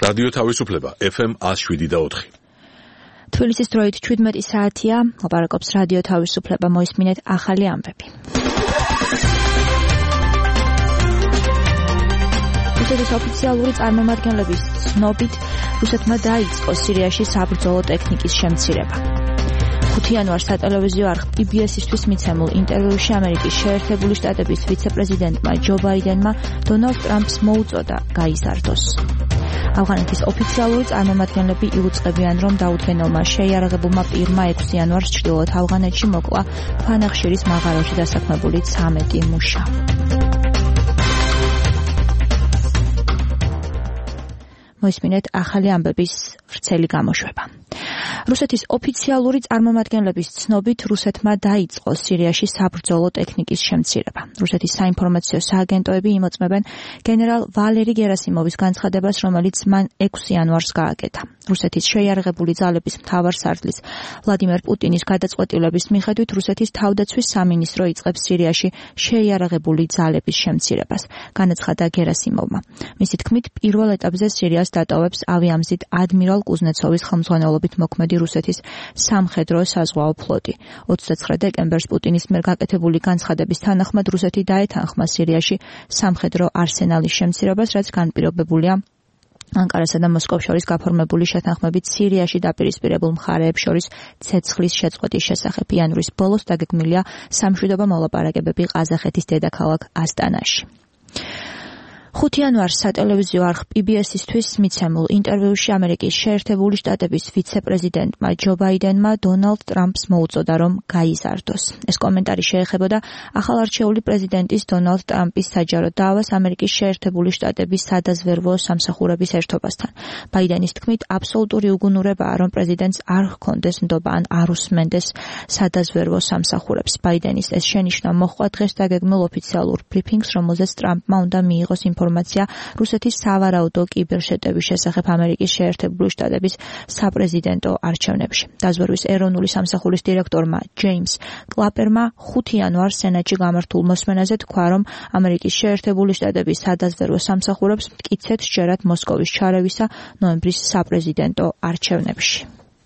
რადიო თავისუფლება FM 107.4. თბილისის დროით 17 საათია, ლაპარაკობს რადიო თავისუფლება, მოისმინეთ ახალი ამბები. რუსეთის ოფიციალური წარმომადგენლების ცნობით, რუსეთმა დაიწყო სირიაში საბრძოლო ტექნიკის შემცირება. 5 იანვარს სატელევიზიო არხ PBS-ისთვის მიცემულ ინტერვიუში ამერიკის შეერთებული შტატების ვიცე-პრეზიდენტმა ჯო ბაიდენმა დონალდ ტრამპს მოუწოდა გაიზარდოს. ავღანეთის ოფიციალური წარმომადგენლები იუწყებიან, რომ დაუდგენელმა შეიარაღებულმა პირმა 6 იანვარს ჩრდილოეთ ავღანეთში მოკლა ქვანახშირის მაღაროში დასაქმებული 13 მუშა. მოისმინეთ ახალი ამბების ვრცელი გამოშვება. რუსეთის ოფიციალური წარმომადგენლების ცნობით, რუსეთმა დაიწყო სირიაში საბრძოლო ტექნიკის შემცირება. რუსეთის საინფორმაციო სააგენტოები იმოწმებენ გენერალ ვალერი გერასიმოვის განცხადებას, რომელიც მან 6 იანვარს გააკეთა. რუსეთის შეიარაღებული ძალების მთავარსარდლის ვლადიმერ პუტინის გადაწყვეტილების მიხედვით, რუსეთის თავდაცვის სამინისტრო იწყებს სირიაში შეიარაღებული ძალების შემცირებას, განაცხადა გერასიმოვმა. მისი თქმით, პირველ ეტაპზე სირიას დატოვებს ავიამზით ადმირალ კუზნეცოვის ხელმძღვანელობით მოქმედი რუსეთის სამხედრო საზღვაო ფლოტი. 29 დეკემბერს პუტინის მიერ გაკეთებული განცხადების თანახმად რუსეთი დაეთანხმა სირიაში სამხედრო არსენალის შემცირებას, რაც განპირობებულია ანკარასა და მოსკოვს შორის გაფორმებული შეთანხმებით სირიაში დაპირისპირებულ მხარეებს შორის ცეცხლის შეწყვეტის შესახებ. იანვრის ბოლოს დაგეგმილია სამშვიდობო მოლაპარაკებები ყაზახეთის დედაქალაქ ასტანაში. 5 იანვარს სატელევიზიო არხ PBS-ისთვის მიცემულ ინტერვიუში ამერიკის შეერთებული შტატების ვიცე-პრეზიდენტმა ჯო ბაიდენმა დონალდ ტრამპს მოუწოდა, რომ გაიზარდოს. ეს კომენტარი შეეხებოდა ახალარჩეული პრეზიდენტის დონალდ ტრამპის საჯარო დაავას ამერიკის შეერთებული შტატების სადაზვერვო სამსახურების ერთობასთან. ბაიდენის თქმით, აბსოლუტური უგუნურებაა, რომ პრეზიდენტს არ ჰქონდეს ნდობა ან არ უსმენდეს სადაზვერვო სამსახურებს. ბაიდენის ეს შენიშვნა მოჰყვა დღეს დაგეგმილ ოფიციალურ ბრიფინგს, რომელზეც ტრამპმა უნდა მიიღოს ინფორმაცია რუსეთის სავარაუდო კიბერშეტევის შესახებ ამერიკის შეერთებული შტატების საპრეზიდენტო არჩევნებში. დაზვერვის ეროვნული სამსახურის დირექტორმა ჯეიმს კლაპერმა 5 იანვარს სენატში გამართულ მოსმენაზე თქვა, რომ ამერიკის შეერთებული შტატების სადაზვერვო სამსახურებს მტკიცედ სჯერათ მოსკოვის ჩარევისა ნოემბრის საპრეზიდენტო არჩევნებში.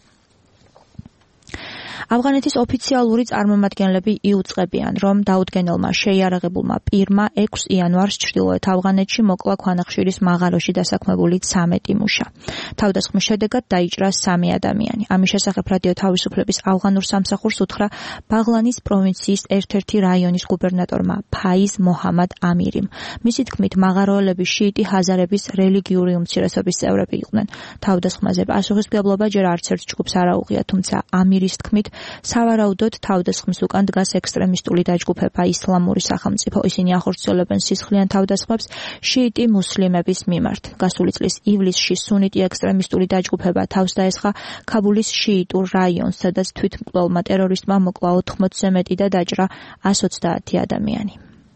ავღანეთის ოფიციალური წარმომადგენლები იუწყებიან, რომ დაუდგენელმა შეიარაღებულმა პირმა 6 იანვარს ჩრდილოეთ ავღანეთში მოკლა ქვანახშირის მაღაროში დასაქმებული 13 მუშა. თავდასხმის შედეგად დაიჭრა 3 ადამიანი. ამის შესახებ რადიო თავისუფლების ავღანურ სამსახურს უთხრა ბაღლანის პროვინციის ერთ-ერთი რაიონის გუბერნატორმა ფაიზ მოჰამად ამირიმ. მისი თქმით, მაღაროელები შიიტი ჰაზარების რელიგიური უმცირესობის წევრები იყვნენ. თავდასხმაზე პასუხისმგებლობა ჯერ არც ერთ ჯგუფს არ აუღია, თუმცა ამირის თქმით, სავარაუდოდ თავდასხმის უკან დგას ექსტრემისტული დაჯგუფება ისლამური სახელმწიფო. ისინი ახორციელებენ სისხლიან თავდასხმებს შიიტი მუსლიმების მიმართ. გასული წლის ივლისში სუნიტი ექსტრემისტული დაჯგუფება თავს დაესხა ქაბულის შიიტურ რაიონს, სადაც თვითმკვლელმა ტერორისტმა მოკლა 80-ზე მეტი და დაჭრა 130 ადამიანი.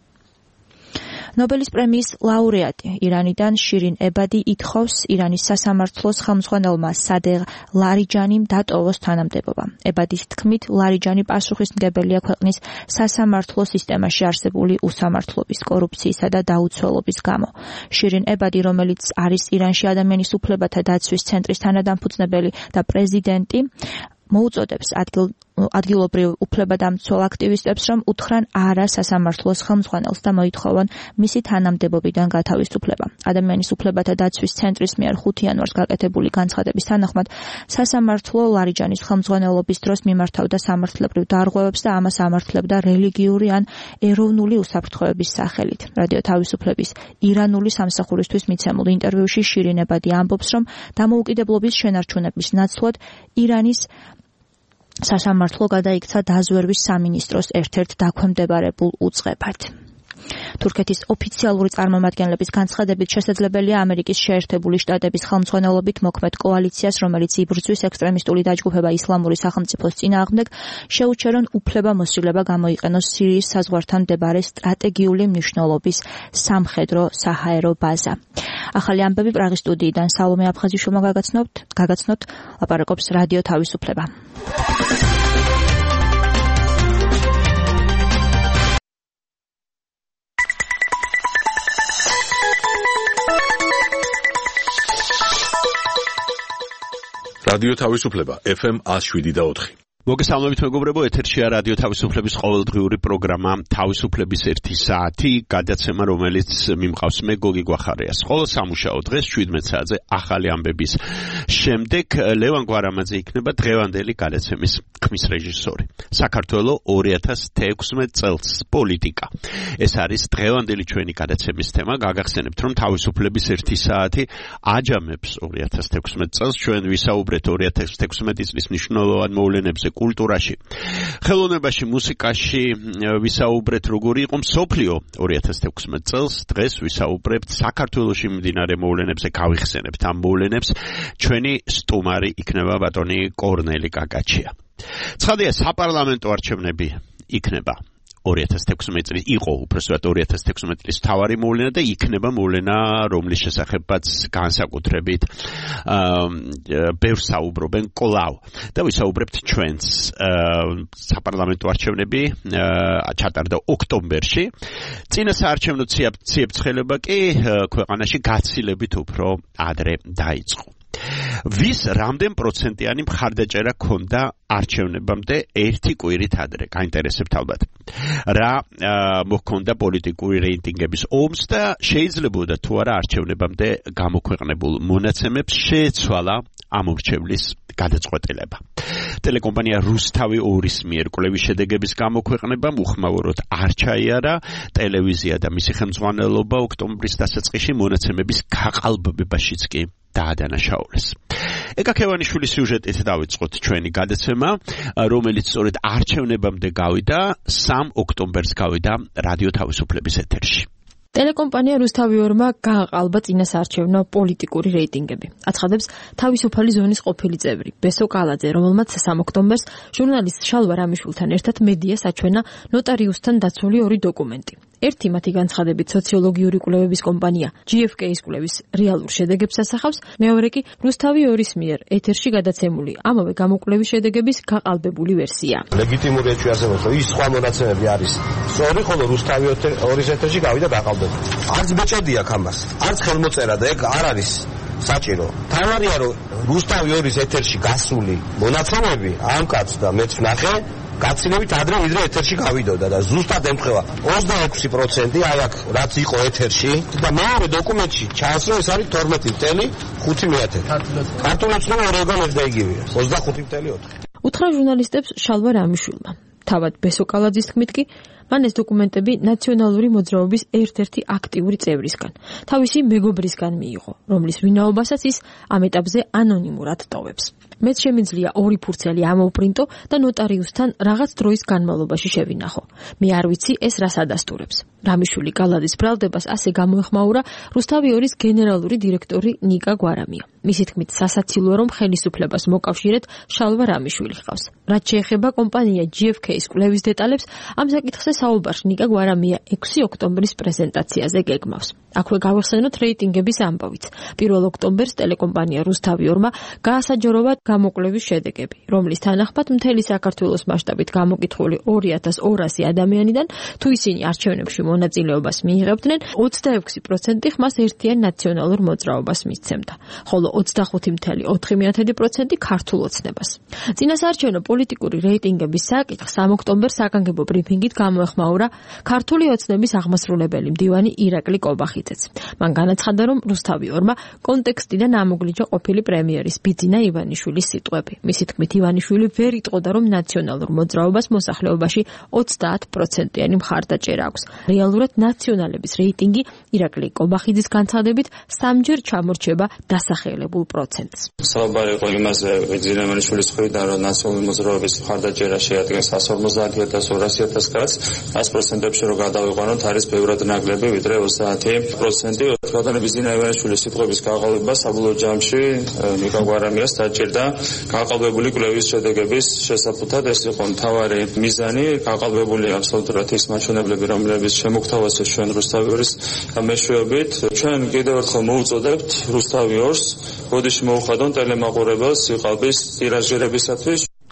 ნობელის პრემიის ლაურეატი ირანიდან შირინ ებადი ითხოვს ირანის სასამართლოს ხელმძღვანელმა სადეღ ლარიჯანიმ დატოვოს თანამდებობა. ებადის თქმით, ლარიჯანი პასუხისმგებელია ქვეყნის სასამართლო სისტემაში არსებული უსამართლობის, კორუფციისა და დაუცველობის გამო. შირინ ებადი, რომელიც არის ირანში ადამიანის უფლებათა დაცვის ცენტრის თანადამფუძნებელი და პრეზიდენტი, მოუწოდებს ადგილობრივ უფლებადამცველ აქტივისტებს, რომ უთხრან არა სასამართლოს ხელმძღვანელს და მოითხოვონ მისი თანამდებობიდან გათავისუფლება. ადამიანის უფლებათა დაცვის ცენტრის მიერ 5 იანვარს გაკეთებული განცხადების თანახმად, სასამართლო ლარიჯანის ხელმძღვანელობის დროს მიმართავდა სამართლებრივ დარღვევებს და ამას ამართლებდა რელიგიური ან ეროვნული უსაფრთხოების სახელით. რადიო თავისუფლების ირანული სამსახურისთვის მიცემულ ინტერვიუში შირინ ებადი ამბობს, რომ დამოუკიდებლობის შენარჩუნების ნაცვლად ირანის სასამართლო გადაიქცა დაზვერვის სამინისტროს ერთ-ერთ დაქვემდებარებულ უწყებად. თურქეთის ოფიციალური წარმომადგენლების განცხადებით შესაძლებელია ამერიკის შეერთებული შტატების ხელმძღვანელობით მოქმედ კოალიციას, რომელიც იბრძვის ექსტრემისტული დაჯგუფება ისლამური სახელმწიფოს წინააღმდეგ, შეუჩერონ უფლებამოსილება გამოიყენოს სირიის საზღვართან მდებარე სტრატეგიული მნიშვნელობის სამხედრო საჰაერო ბაზა. ახალი ამბები პრაღის სტუდიიდან სალომე აფხაზიშვილმა გაგაცნოთ, ლაპარაკობს რადიო თავისუფლება. რადიო თავისუფლება FM 107.4. მოგესალმებით მეგობრებო, ეთერშია რადიო თავისუფლების ყოველდღიური პროგრამა თავისუფლების 1 საათი, გადაცემა რომელიც მიმყავს მე გოგი გვახარიას. ყოველ სამუშაო დღეს 17 საათზე ახალი ამბების შემდეგ ლევან გვარამაძე იქნება დღევანდელი გადაცემის ხმის რეჟისორი. საქართველო 2016 წელს პოლიტიკა. ეს არის დღევანდელი ჩვენი გადაცემის თემა. გაგახსენებთ, რომ თავისუფლების 1 საათი აჯამებს 2016 წელს. ჩვენ ვისაუბრეთ 2016 წლის მნიშვნელოვან მოვლენებზე კულტურაში, ხელოვნებაში, მუსიკაში, ვისაუბრეთ როგორი იყო მსოფლიო 2016 წელს. დღეს ვისაუბრებთ საქართველოში მიმდინარე მოვლენებზე, გავიხსენებთ ამ მოვლენებს. ჩვენი სტუმარი იქნება ბატონი კორნელი კაკაჩია. ცხადია, საპარლამენტო არჩევნები იქნება 2016 წლის, იყო უბრალოდ 2016 წლის თავარი მოვლენა და იქნება მოვლენა, რომლის შესახებაც განსაკუთრებით ბევრს საუბრობენ კვლავ. და ვისაუბრებთ ჩვენს საპარლამენტო არჩევნები ჩატარდა ოქტომბერში. წინა საარჩევნო ციებ-ცხელება კი ქვეყანაში გაცილებით უფრო ადრე დაიწყო. ვის რამდენ პროცენტიანი მხარდაჭერა ქონდა არჩევნებამდე ერთი კვირით ადრე, გაინტერესებთ ალბათ. რა მოჰქონდა პოლიტიკური რეიტინგების ომს და შეიძლებოდა თუ არა არჩევნებამდე გამოქვეყნებულ მონაცემებს შეეცვალა ამორჩევლის გადაწყვეტილება. ტელეკომპანია რუსთავი 2-ის მიერ კვლევის შედეგების გამოქვეყნებამ უხმაუროდ არ ჩაიარა ტელევიზია და მისი ხელმძღვანელობა ოქტომბრის დასაწყისში მონაცემების გაყალბებაშიც კი დაადანაშაულეს. ეკაკევანიშვილის სიუჟეტით დავიწყოთ ჩვენი გადაცემა, რომელიც სწორედ არჩევნებამდე გავიდა, 3 ოქტომბერს გავიდა რადიო თავისუფლების ეთერში. ტელეკომპანია რუსთავი 2-მა გააყალბა წინასაარჩევნო პოლიტიკური რეიტინგები. აცხადებს თავისუფალი ზონის ყოფილი წევრი ბესო კალაძე, რომელმაც 3 ოქტომბერს ჟურნალისტ შალვა რამიშვილთან ერთად მედიას აჩვენა ნოტარიუსთან დაცული 2 დოკუმენტი. ერთი მათი განცხადებით სოციოლოგიური კვლევების კომპანია GfK-ის კვლევის რეალურ შედეგებს ასახავს, მეორე კი რუსთავი 2-ის მიერ ეთერში გადაცემული ამავე გამოკვლევის შედეგების გაყალბებული ვერსია. ლეგიტიმური ეჩვიარებობს, რომ ის სხვა მონაცემები არის სწორი, ხოლო რუსთავი 2-ის ეთერში გავიდა გაყალბებული. არც ბეჭედი აქვს ამას, არც ხელმოწერა და ეგ არ არის საჭირო. თავარია რომ რუსთავი 2-ის ეთერში გასული მონაცემები ამ კაცს და მეც ნახე გაცილებით ადრე ვიდრე ეთერში გავიდოდა და ზუსტად ემთხვევა 26% აი აქ რაც იყო ეთერში და მეორე დოკუმენტში ჩანს რომ ეს არის 12.5. ქართულებს რომ ორეგან ეს და იგივეა 25.4. უთხრა ჟურნალისტებს შალვა რამიშვილმა. თავად ბესო კალაძის თქმით კი მან ეს დოკუმენტები ნაციონალური მოძრაობის ერთ-ერთი აქტიური წევრისგან, თავისი მეგობრისგან მიიღო, რომლის ვინაობასაც ის ამ ეტაპზე ანონიმურად ტოვებს. მეც შემიძლია 2 ფურცელი ამოვპრინტო და ნოტარიუსთან რაღაც დროის განმავლობაში შევინახო. მე არ ვიცი ეს რას ადასტურებს. რამიშვილი კალაძის ბრალდებას ასე გამოეხმაურა რუსთავი 2-ის გენერალური დირექტორი ნიკა გვარამია. მისი თქმით, სასაცილოა რომ ხელისუფლებას მოკავშირეთ შალვა რამიშვილი ჰყავს. რაც შეეხება კომპანია GfK-ის კვლევის დეტალებს, ამ საკითხზე საუბარში ნიკა გვარამია 6 ოქტომბრის პრეზენტაციაზე გეგმავს. აქვე გავიხსენოთ რეიტინგების ამბავიც. 1 ოქტომბერს ტელეკომპანია რუსთავი 2-მა გაასაჯაროვა გამოკვლევის შედეგები, რომლის თანახმად მთელი საქართველოს მასშტაბით გამოკითხული 2200 ადამიანიდან თუ ისინი არჩევნებში მონაწილეობას მიიღებდნენ, 26% ხმას ერთიან ნაციონალურ მოძრაობას მისცემდა, ხოლო 25.4% ქართულ ოცნებას. წინასაარჩევნო პოლიტიკური რეიტინგების საკითხს 3 ოქტომბერს საგანგებო ბრიფინგით გამოეხმაურა ქართული ოცნების აღმასრულებელი მდივანი ირაკლი კობახიძეც. მან განაცხადა, რომ რუსთავი 2-მა კონტექსტიდან ამოგლიჯა ყოფილი პრემიერის ბიძინა ივანიშვილის სიტყვები. მისი თქმით, ივანიშვილი ვერ იტყოდა, რომ ნაციონალურ მოძრაობას მოსახლეობაში 30%-იანი მხარდაჭერა აქვს. რეალურად ნაციონალების რეიტინგი ირაკლი კობახიძის განცხადებით 3-ჯერ ჩამორჩება დასახელებულ პროცენტს. საუბარი იყო იმაზე, ბიძინა ივანიშვილის მხრიდან, რომ ნაციონალური მოძრაობის მხარდაჭერა შეადგენს 150.000-200.000 კაცს, 100%-ებში რომ გადავიყვანოთ, არის ბევრად ნაკლები, ვიდრე 30%. ბატონი ბიძინა ივანიშვილის სიტყვების გაყალბება საბოლოო ჯამში ნიკა გვარამიას დაჭირდა გაყალბებული კვლევის შედეგების შესაფუთად. ეს იყო მთავარი მიზანი, გაყალბებული აბსოლუტურად ის მაჩვენებლები, რომლებიც შემოგთავაზეს ჩვენ რუსთავი 2-ის მეშვეობით. ჩვენ კიდევ ერთხელ მოუწოდებთ რუსთავი 2-ს, ბოდიში მოუხადონ ტელემაყურებელს სიყალბის ტირაჟირებისათვის.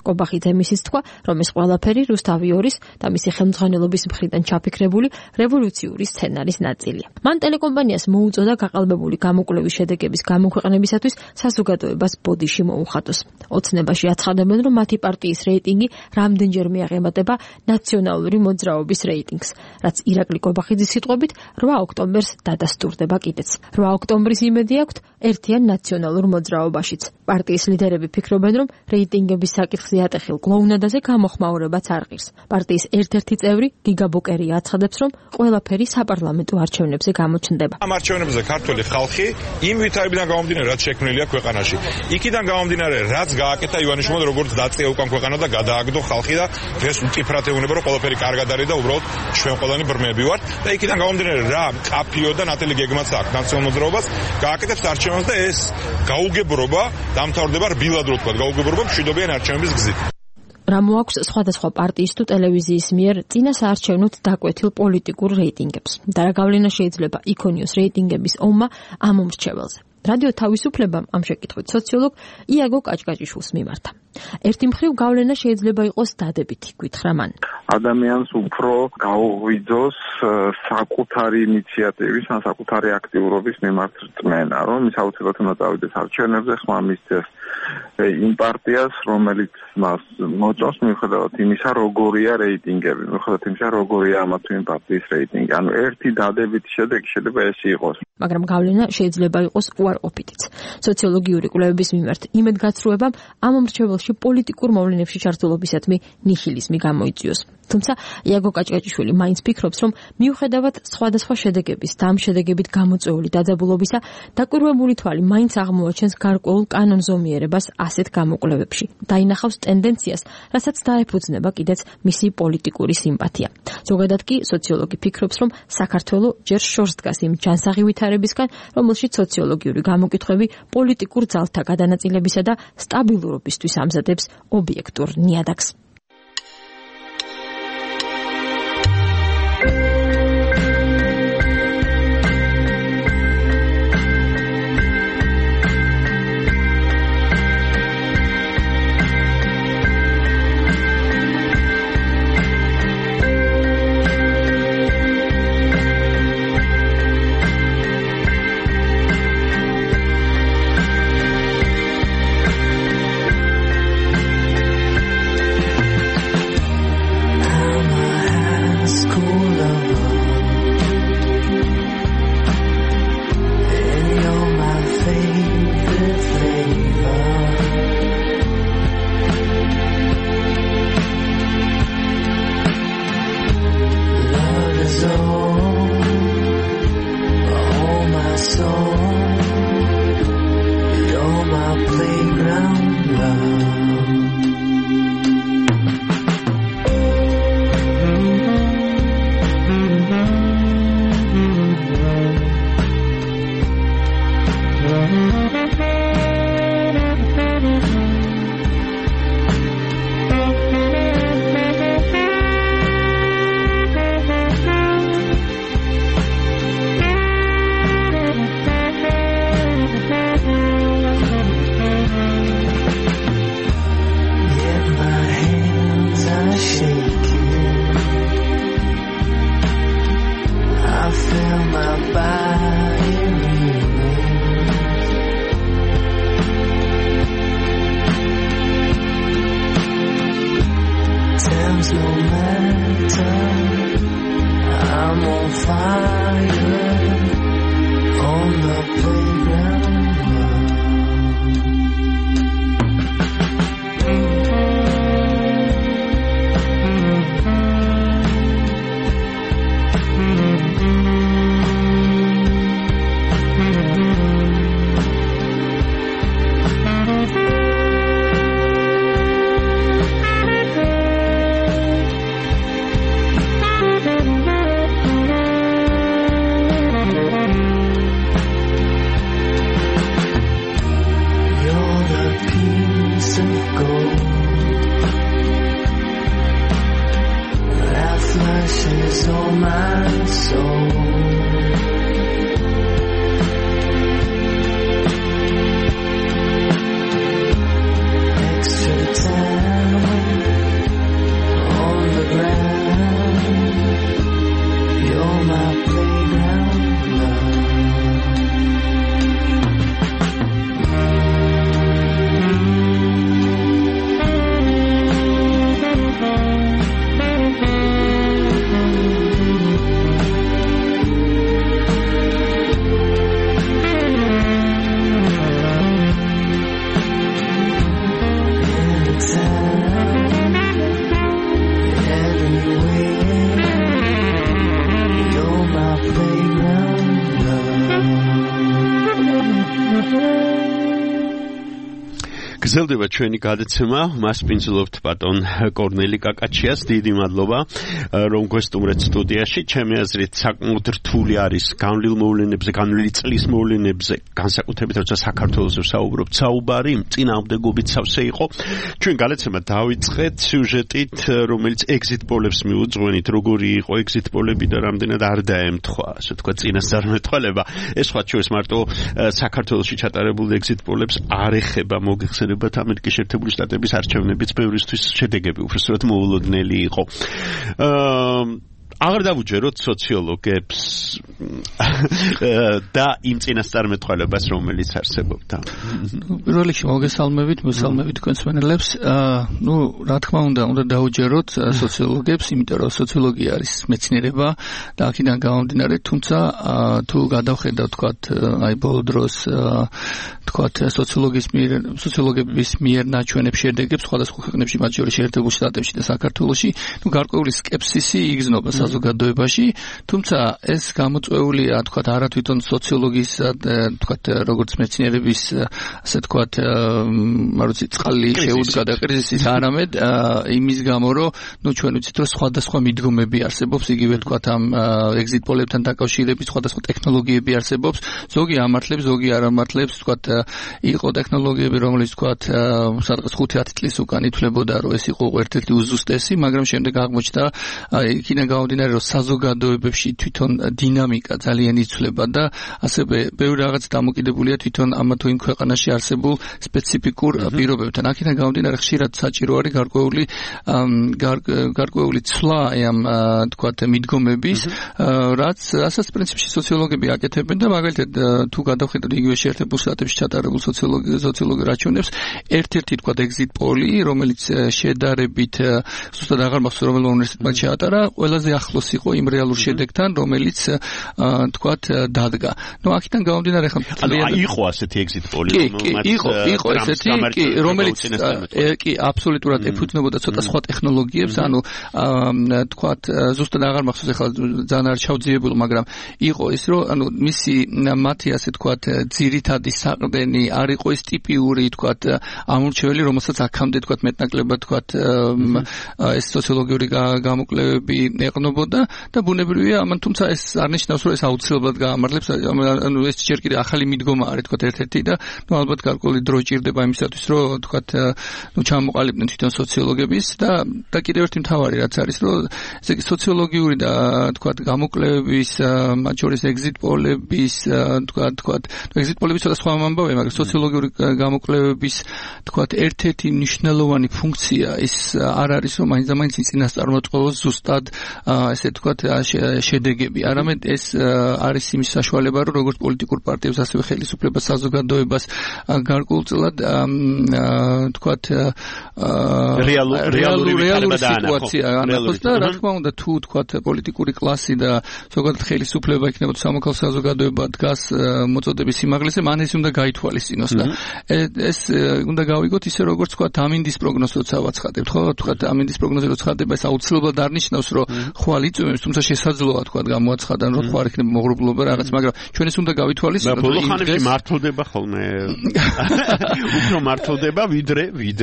კობახიძე მისის თქვა, რომ ეს ყველაფერი რუსთავი ორის და მისი ხელმძღვანელობის მხრიდან ჩაფიქრებული რევოლუციური სცენარის ნაწილია. მან ტელეკომპანიას მოუწოდა გაყალბებული გამოკვლევის შედეგების გამოქვეყნებისათვის საზოგადოებას ბოდიში მოუხატოს. ოცნებაში აცხადებენ, რომ მათი პარტიის რეიტინგი რამდენჯერმე აღემატება ნაციონალური მოძრაობის რეიტინგს, რაც ირაკლი კობახიძის სიტყვებით 8 ოქტომბერს დადასტურდება კიდეც. 8 ოქტომბრის იმედი აქვთ ერთიან ნაციონალურ მოძრაობაშიც. პარტიის ლიდერები ფიქრობენ, რომ რეიტინგების საკითხზე ატეხილ კლოუნადაზე გამოხმაურებაც არ ღირს. პარტიის ერთ-ერთი წევრი გიგა ბოკერია აცხადებს, რომ ყველაფერი საპარლამენტო არჩევნებზე გამოჩნდება. ამ არჩევნებზე ქართული ხალხი იმ ვითარებიდან გამომდინარე, რაც შექმნილია ქვეყანაში. იქიდან გამომდინარე, რაც გააკეთა ივანიშვილმა, როგორც დაწია უკან ქვეყანა და გადააგდო ხალხი და დღეს მწიფრად ეუბნება, რომ ყველაფერი კარგად არის და უბრალოდ ჩვენ ყველანი ბრმები ვართ და იქიდან გამომდინარე, რა კაფიო და ნატელი გეგმაც აქვს ნაციონალურ მოძრაობას, გააკეთებს არჩევნებს და ეს გაუგებრობა დამთავრდება რბილად, რო თქვა, გაუგებრობა მშვიდობიან არჩევნების გზით. რა მოაქვს სხვადასხვა პარტიის თუ ტელევიზიის მიერ წინა საარჩევნოდ დაკვეთილ პოლიტიკურ რეიტინგებს და რა გავლენა შეიძლება იქონიოს რეიტინგების ომმა ამ მომრჩეველზე. რადიო თავისუფლებამ ამ შეკითხვით სოციოლოგ იაგო კაჭკაჭიშვილს მიმართა. ერთი მხრივ გავლენა შეიძლება იყოს დადებითი, გითხრა მან. ადამიანს უფრო გაუღვიძოს საკუთარი ინიციატივის ან საკუთარი აქტიურობის მიმართ რწმენა, რომ ის აუცილებლად უნდა წავიდეს არჩევნებზე, ხმა მისცეს იმ პარტიას, რომელიც მას მოწონს, მიუხედავად იმისა, როგორია რეიტინგები, მიუხედავად იმისა, როგორია ამა თუ იმ პარტიის რეიტინგი. ანუ ერთი დადებითი შედეგი შეიძლება ეს იყოს. მაგრამ გავლენა შეიძლება იყოს უარყოფითიც. სოციოლოგიური კვლევების მიმართ იმედგაცრუებამ ამ მომრჩეველში პოლიტიკურ მოვლენებში ჩართულობისადმი ნიჰილიზმი გამოიწვიოს. თუმცა იაგო კაჭკაჭიშვილი მაინც ფიქრობს, რომ მიუხედავად სხვადასხვა შედეგების და ამ შედეგებით გამოწვეული დაძაბულობისა, დაკვირვებული თვალი მაინც აღმოაჩენს გარკვეულ კანონზომიერებას ასეთ გამოკვლევებში. დაინახავს ტენდენციას, რასაც დაეფუძნება კიდეც მისი პოლიტიკური სიმპათია. ზოგადად კი სოციოლოგი ფიქრობს, რომ საქართველო ჯერ შორს დგას იმ ჯანსაღი ვითარებისგან, რომელშიც სოციოლოგიური გამოკითხვები პოლიტიკურ ძალთა გადანაწილებისა და სტაბილურობისთვის ამზადებს ობიექტურ ნიადაგს. Extra time გრძელდება ჩვენი გადაცემა, მას პინძლობთ ბატონ კორნელი კაკაჩიას, დიდი მადლობა, რომ გვესტუმრეთ სტუდიაში. ჩემი აზრით, საკმაოდ რთული არის განვლილი წლის მოვლენებზე, განსაკუთრებით როცა საქართველოს ვსაუბრობთ, საუბარი წინააღმდეგობით სავსე იყო. ჩვენ გადაცემა დავიწყეთ სიუჟეტით, რომელიც exit polls-ს მიუძღვენით, როგორი იყო exit poll-ები და რამდენად არ დაემთხვა, ასე თქვა, წინასწარმეტყველება. ეს სხვა ჩვენს მარტო საქართველოში ჩატარებული exit poll-ებს არ ეხება მოგეხსენებათ ამერიკის შეერთებული შტატების არჩევნებიც ბევრისთვის შედეგები უბრალოდ მოულოდნელი იყო. აღარ დავუჯეროთ სოციოლოგებს და იმ წინასწარმეტყველებას, რომელიც არსებობდა. პირველ რიგში მოგესალმებით თქვენს მენელებს. რა თქმა უნდა დავუჯეროთ სოციოლოგებს, იმიტომ რომ სოციოლოგია არის მეცნიერება და აქედან გამომდინარე, თუმცა თუ გადავხედავთ თქვათ აი ბოლო დროს თქვათ სოციოლოგების მიერ ნაჩვენებ შედეგებს სხვადასხვა ქვეყნებში, მათ შორის შეერთებულ შტატებში და საქართველოში, გარკვეული სკეპსისი იგრძნობა საზოგადოებაში, თუმცა ეს გამოწვეულია თქვათ არა თვითონ სოციოლოგიის თქვათ როგორც მეცნიერების ასე თქვათ წყალი შეუდგა და კრიზისის არამედ იმის გამო რომ ჩვენ ვიცით რომ სხვადასხვა მიდგომები არსებობს იგივე თქვათ ამ exit poll-ებთან დაკავშირებით სხვადასხვა ტექნოლოგიები არსებობს, ზოგი ამართლებს, ზოგი არ ამართლებს, თქვათ იყო ტექნოლოგიები რომელიც თქვათ სადღაც 5-10 წლის უკან ითვლებოდა რომ ეს იყო ერთ-ერთი უზუსტესი, მაგრამ შემდეგ აღმოჩნდა იქიდან გამომდინარე რომ საზოგადოებებში თვითონ დინამიკა ძალიან იცვლება და ასევე ბევრი რაღაც დამოკიდებულია თვითონ ამა თუ იმ ქვეყანაში არსებულ სპეციფიკურ პირობებთან. აქედან გამომდინარე ხშირად საჭირო არის გარკვეული ცვლა ამ თქვათ მიდგომების, რასაც პრინციპში სოციოლოგები აკეთებენ და მაგალითად თუ გადავხედოთ იგივე შეერთებულ შტატებში ჩატარებულ სოციოლოგიურ არჩევნებს, ერთ-ერთი თქვათ exit poll-ი, რომელიც შედარებით ზუსტად აღარ მახსოვს რომელ უნივერსიტეტმა ჩაატარა, ყველაზე ახლოს იყო იმ რეალურ შედეგთან, რომელიც თქვათ დადგა. აქედან გამომდინარე ხომ იყო ასეთი exit poll-ი, იყო ესეთი, რომელიც კი აბსოლუტურად ეფუძნებოდა ცოტა სხვა ტექნოლოგიებს, თქვათ ზუსტად აღარ მახსოვს ახლა ძალიან არ ჩავძიებულ, მაგრამ იყო ის რომ მისი მათი ასე თქვათ ძირითადი საყრდენი არ იყო ის ტიპიური თქვათ ამორჩეველი, რომელსაც აქამდე თქვათ მეტნაკლებად თქვათ ეს სოციოლოგიური გამოკვლევები ეყნობოდა და ბუნებრივია, თუმცა ეს არ ნიშნავს რომ ეს აუცილებლად გაამართლებს, ეს ჯერ კიდევ ახალი მიდგომა არის თქვათ ერთ-ერთი და ალბათ გარკვეული დრო ჭირდება იმისათვის რომ თქვათ ჩამოყალიბდნენ თვითონ სოციოლოგების და კიდევ ერთი მთავარი რაც არის რომ ესე იგი სოციოლოგიური და თქვათ გამოკვლევების მათ შორის exit poll-ების თქვათ exit poll-ების ცოტა სხვა ამბავია, მაგრამ სოციოლოგიური გამოკვლევების თქვათ ერთ-ერთი მნიშვნელოვანი ფუნქცია ის არ არის რომ მაინც წინასწარმეტყველოს ზუსტად ესე თქვათ შედეგები, არამედ ეს არის იმის საშუალება რომ როგორც პოლიტიკურ პარტიებს ასევე ხელისუფლებას საზოგადოებას გარკვეულწილად თქვათ რეალური სიტუაცია ანახოს და რა თქმა უნდა თუ თქვათ პოლიტიკური კლასი და ზოგადად ხელისუფლება იქნება თუ სამოქალაქო საზოგადოება დგას მოწოდების სიმაღლეზე, მან ეს უნდა გაითვალისწინოს და ეს უნდა გავიგოთ ისე როგორც თქვათ ამინდის პროგნოზს როცა ვაცხადებთ, ხო? თქვათ ამინდის პროგნოზი როცა ხდება, ეს აუცილებლად არ ნიშნავს რომ ხვალ იწვევს, თუმცა შესაძლოა თქვათ გამოაცხადან რომ ხვალ იქნება მოღრუბლობა რაღაც, მაგრამ ჩვენ ეს უნდა გავითვალისწინოთ. ბოლო ხანებში მართლდება ხოლმე. უფრო მართლდება ვიდრე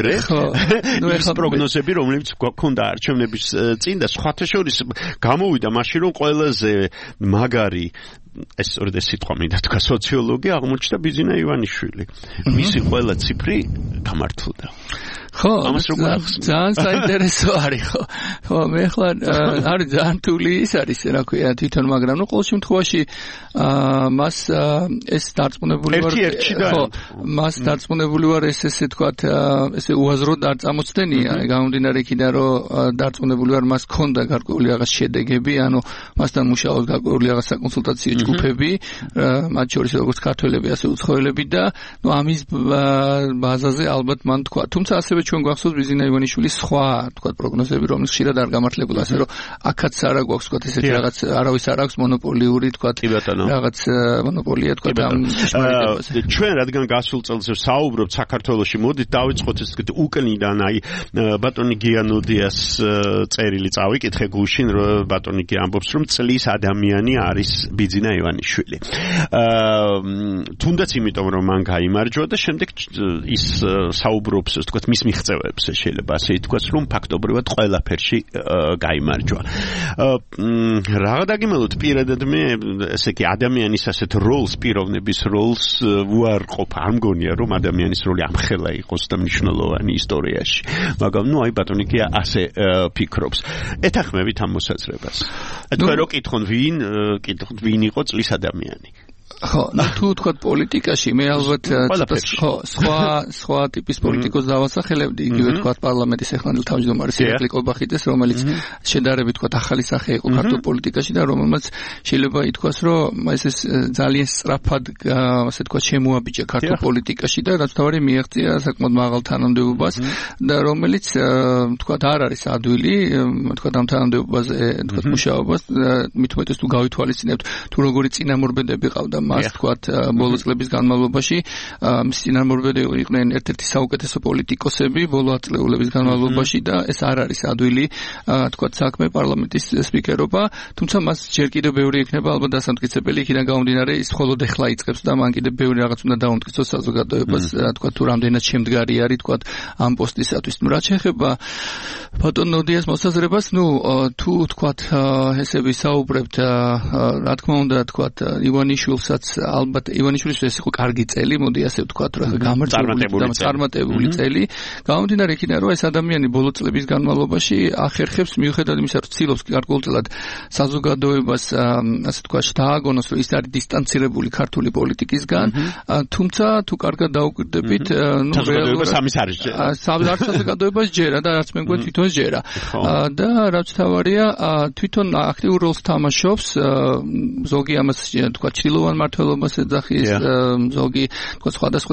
ეს პროგნოზები, რომლებიც გვქონდა არჩევნების წინ და სხვათა შორის გამოვიდა მაშინ რომ ყველაზე მაგარი ეს სწორედ ეს სიტყვა მინდა თქვა სოციოლოგია აღმოჩნდა ბიზინა ივანიშვილი. მისი ყველა ციფრი გამართლდა. ხო, ძალიან საინტერესო არის, ხო, მე ახლა არის ძალიან თული ის არის, რა ქვია, თვითონ, მაგრამ ნუ ყოველ შემთხვევაში მას ეს დარწმუნებული ვარ, ხო, მას დარწმუნებული ვარ ესე თქვათ, ესე უაზროდ არ წამოწდენია, გამომდინარე იქიდან, რომ დარწმუნებული ვარ, მას ქონდა გარკვეული რაღაც შედეგები, ანუ მასთან მუშაობს გარკვეული რაღაც საკონსულტაციო ჯგუფები, მათ შორის როგორც ქართველები, ასე უცხოელები და ნუ ამის ბაზაზე ალბათ მან თქვა. თუმცა ასევე ჩვენ გვახსოვს ბიზინა ივანიშვილის სხვა თქვა პროგნოზები, რომელიც ხშირად არ გამართლებულა, ასე რომ აქაც არა გვაქვს თქვა ესეთი რაღაც არავის არ აქვს მონოპოლიური თქვა რაღაც მონოპოლია თქვა ამ შრომაზე. ჩვენ რადგან გასულ წელს საუბრობთ საქართველოში, მოდით დავიწყოთ ეს თქვით უკნიდან აი ბატონი გიანოდიას წერილი წავიკითხე გუშინ, რომ ბატონი გია ამბობს, რომ წლის ადამიანი არის ბიძინა ივანიშვილი. თუნდაც იმიტომ რომ მან გაიმარჯვა და შემდეგ ის საუბრობს ასე თქვათ მის მიღწევებს შეიძლება ასე ითქვას რომ ფაქტობრივად ყველაფერში გაიმარჯვა. რა დაგიმელოთ პირადად მე ესე იგი ადამიანის ასეთ როლს პიროვნების როლს უარყოფ არ მგონია რომ ადამიანის როლი ამხელა იყოს და მნიშვნელოვანი ისტორიაში. მაგრამ ნუ აი ბატონი გია ასე ფიქრობს. ეთანხმებით ამ მოსაზრებას. თქვენ რო კითხონ ვინ იყო წლის ადამიანი. ხო, თუ თქვა პოლიტიკაში, მე ალბათ სხვა ტიპის პოლიტიკოს დავასახელებდი, იგივე თქვა პარლამენტის ეხლანილ თავმჯდომარის ირაკლი კობახიძეს, რომელიც შედარებით თქვა ახალი სახე იყო ქართულ პოლიტიკაში და რომელმაც შეიძლება ითქვას, რომ ეს ძალიან სწრაფად ასე თქვა შემოაბიჯა ქართულ პოლიტიკაში და რაც თავარი მიაღწია საკმაოდ მაღალ თანამდებობას და რომელიც თქვა არ არის ადვილი, თქვა ამ თანამდებობაზე თქვა მუშაობას, მით უმეტეს თუ გავითვალისწინებთ თუ როგორი წინამორბედები ყავდა მას თქვათ ბოლო წლების განმავლობაში მის წინამორბედები იყვნენ ერთ-ერთი საუკეთესო პოლიტიკოსები ბოლო ათწლეულების განმავლობაში და ეს არ არის ადვილი თქვათ საქმე პარლამენტის სპიკერობა, თუმცა მას ჯერ კიდევ ბევრი ექნება ალბათ დასამტკიცებელი, იქიდან გამომდინარე ის მხოლოდ ეხლა იწყებს და მან კიდევ ბევრი რაღაც უნდა დაუმტკიცოს საზოგადოებას, თქვათ თუ რამდენად შემდგარი არის თქვათ ამ პოსტისათვის. რაც შეეხება ბატონ ნოდიას მოსაზრებას, თუ თქვათ ესე ვისაუბრებთ, რა თქმა უნდა თქვათ ივანიშვილსაც ალბათ ივანიშვილის ეს იყო კარგი წელი, მოდი ასე ვთქვათ, რომ წარმატებული წელი. გამომდინარე იქიდან, რომ ეს ადამიანი ბოლო წლების განმავლობაში ახერხებს მიუხედავად იმისა, რომ ცდილობს გარკვეულწილად საზოგადოებას ასე ვთქვათ, დააგონოს, რომ ის არის დისტანცირებული ქართული პოლიტიკისგან, თუმცა თუ კარგად დაუკვირდებით, საზოგადოებას ამის არის ჯერა. საზოგადოებას ჯერა და რაც მე მგონი თვითონ ჯერა. და რაც თავარია, თვითონ აქტიურ როლს თამაშობს, ზოგი ამას თქვა ჩრდილოვან მმართველობას ეძახის, ზოგი თქვა სხვადასხვა